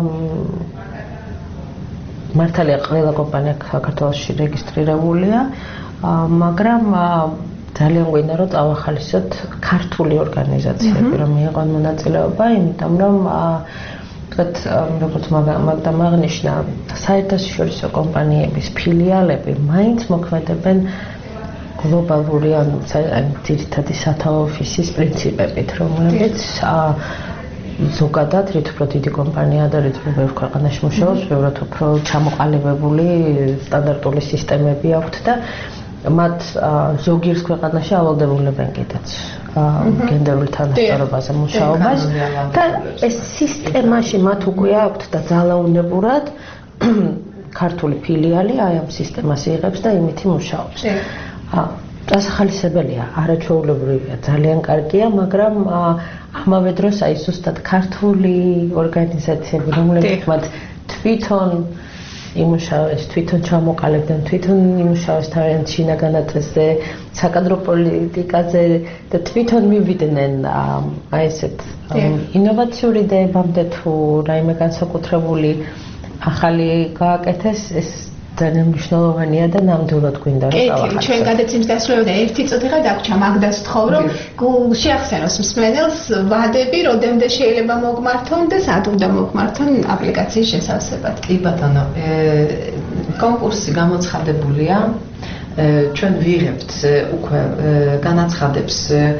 Speaker 5: მართალია ყველა კომპანია საქართველოში რეგისტრირებულია, მაგრამ ძალიან გვინდა რომ წავახალისოთ ქართული ორგანიზაციები, რომ მიიღონ მონაწილეობა, იმიტომ რომ თქვათ, როგორც მაგდამ აღნიშნა, საერთაშორისო კომპანიების ფილიალები მაინც მოქმედებენ გლობალური ან ძირითადი სათავო ოფისის პრინციპებით, რომლებიც ზოგადად რით უფრო დიდი კომპანია და რით უფრო ბევრ ქვეყანაში მუშაობს, ბევრად უფრო ჩამოყალიბებული სტანდარტული სისტემები აქვთ და მათ ზოგიერთ ქვეყანაში ავალდებულებენ კიდეც გენდერული თანასწორობაზე მუშაობას და ეს სისტემაში მათ უკვე აქვთ და ძალაუნებურად ქართული ფილიალი აი ამ სისტემას იღებს და იმითი მუშაობს. დასახალისებელია, არაჩვეულებრივია, ძალიან კარგია, მაგრამ ამავე დროს აი ზუსტად ქართული ორგანიზაციები, რომლებიც მათ თვითონ იმუშავეს, თვითონ ჩამოყალიბდნენ, თვითონ იმუშავეს თავიანთ შინაგანათლებზე, საკადრო პოლიტიკაზე და თვითონ მივიდნენ აი ესეთ ინოვაციური იდეებამდე თუ რაიმე განსაკუთრებული ახალი გააკეთეს, ეს ძალიან მნიშვნელოვანია და ნამდვილად გვინდა რომ
Speaker 4: წავახალისოთ. ჩვენ გადაცემის დასრულებიდან ერთი წუთი დაგვრჩა მაგდას თხოვ, რომ შეახსენოს მსმენელს ვადები, რომდენდე შეიძლება მოგმართონ და სად უნდა მოგმართონ აპლიკაციის შესავსებად.
Speaker 6: კი ბატონო, კონკურსი გამოცხადებულია. ჩვენ ვიღებთ უკვე განაცხადებს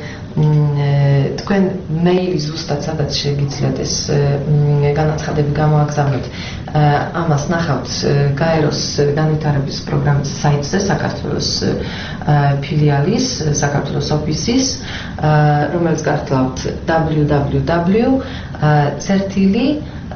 Speaker 6: თქვენ მეილი ზუსტად სადაც შეგიძლიათ ეს განაცხადები გამოაგზავნოთ. ამას ნახავთ გაეროს განვითარების პროგრამის საიტზე საქართველოს ფილიალის, საქართველოს ოფისის, რომელიც გახლავთ double-u double-u double-u წერტილი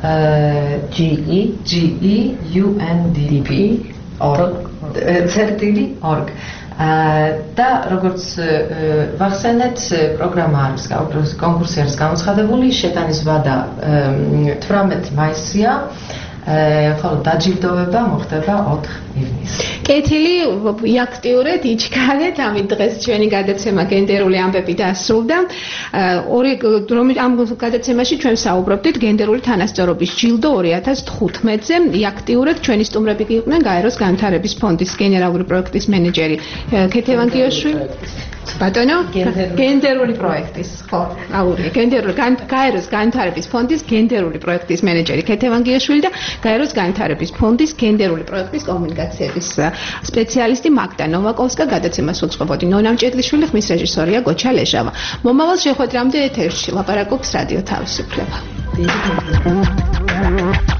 Speaker 6: წერტილი org და როგორც ვახსენეთ, პროგრამა არის კონკურსი არის გამოცხადებული, შეტანის ვადა თვრამეტი მაისია. ხოლო დაჯილდოვება მოხდება ოთხ ივნისს.
Speaker 4: კეთილი, აქტიურად იჩქარეთ, ამით დღეს ჩვენი გადაცემა გენდერული ამბები დასრულდა. ორი ამ გადაცემაში ჩვენ საუბრობდით გენდერული თანასწორობის ჯილდო ორი ათას თხუთმეტზე. აქტიურად ჩვენი სტუმრები იყვნენ გაეროს განვითარების ფონდის გენერალური პროექტის მენეჯერი ქეთე ვანგიაშვილი. ბატონო, გენდერული პროექტის, ხო, აურია, გენდერული გაეროს განვითარების ფონდის გენდერული პროექტის მენეჯერი ქეთე ვანგიაშვილი და გაეროს განვითარების ფონდის გენდერული პროექტის კომუნიკაციების სპეციალისტი მაგდა ნოვაკოვსკა. გადაცემას უძღვებოდი ნონა მჭედლიშვილი, ხმის რეჟისორია გოჩა ლეჟავა. მომავალ შეხვედრამდე ეთერში ლაპარაკობს რადიო თავისუფლება.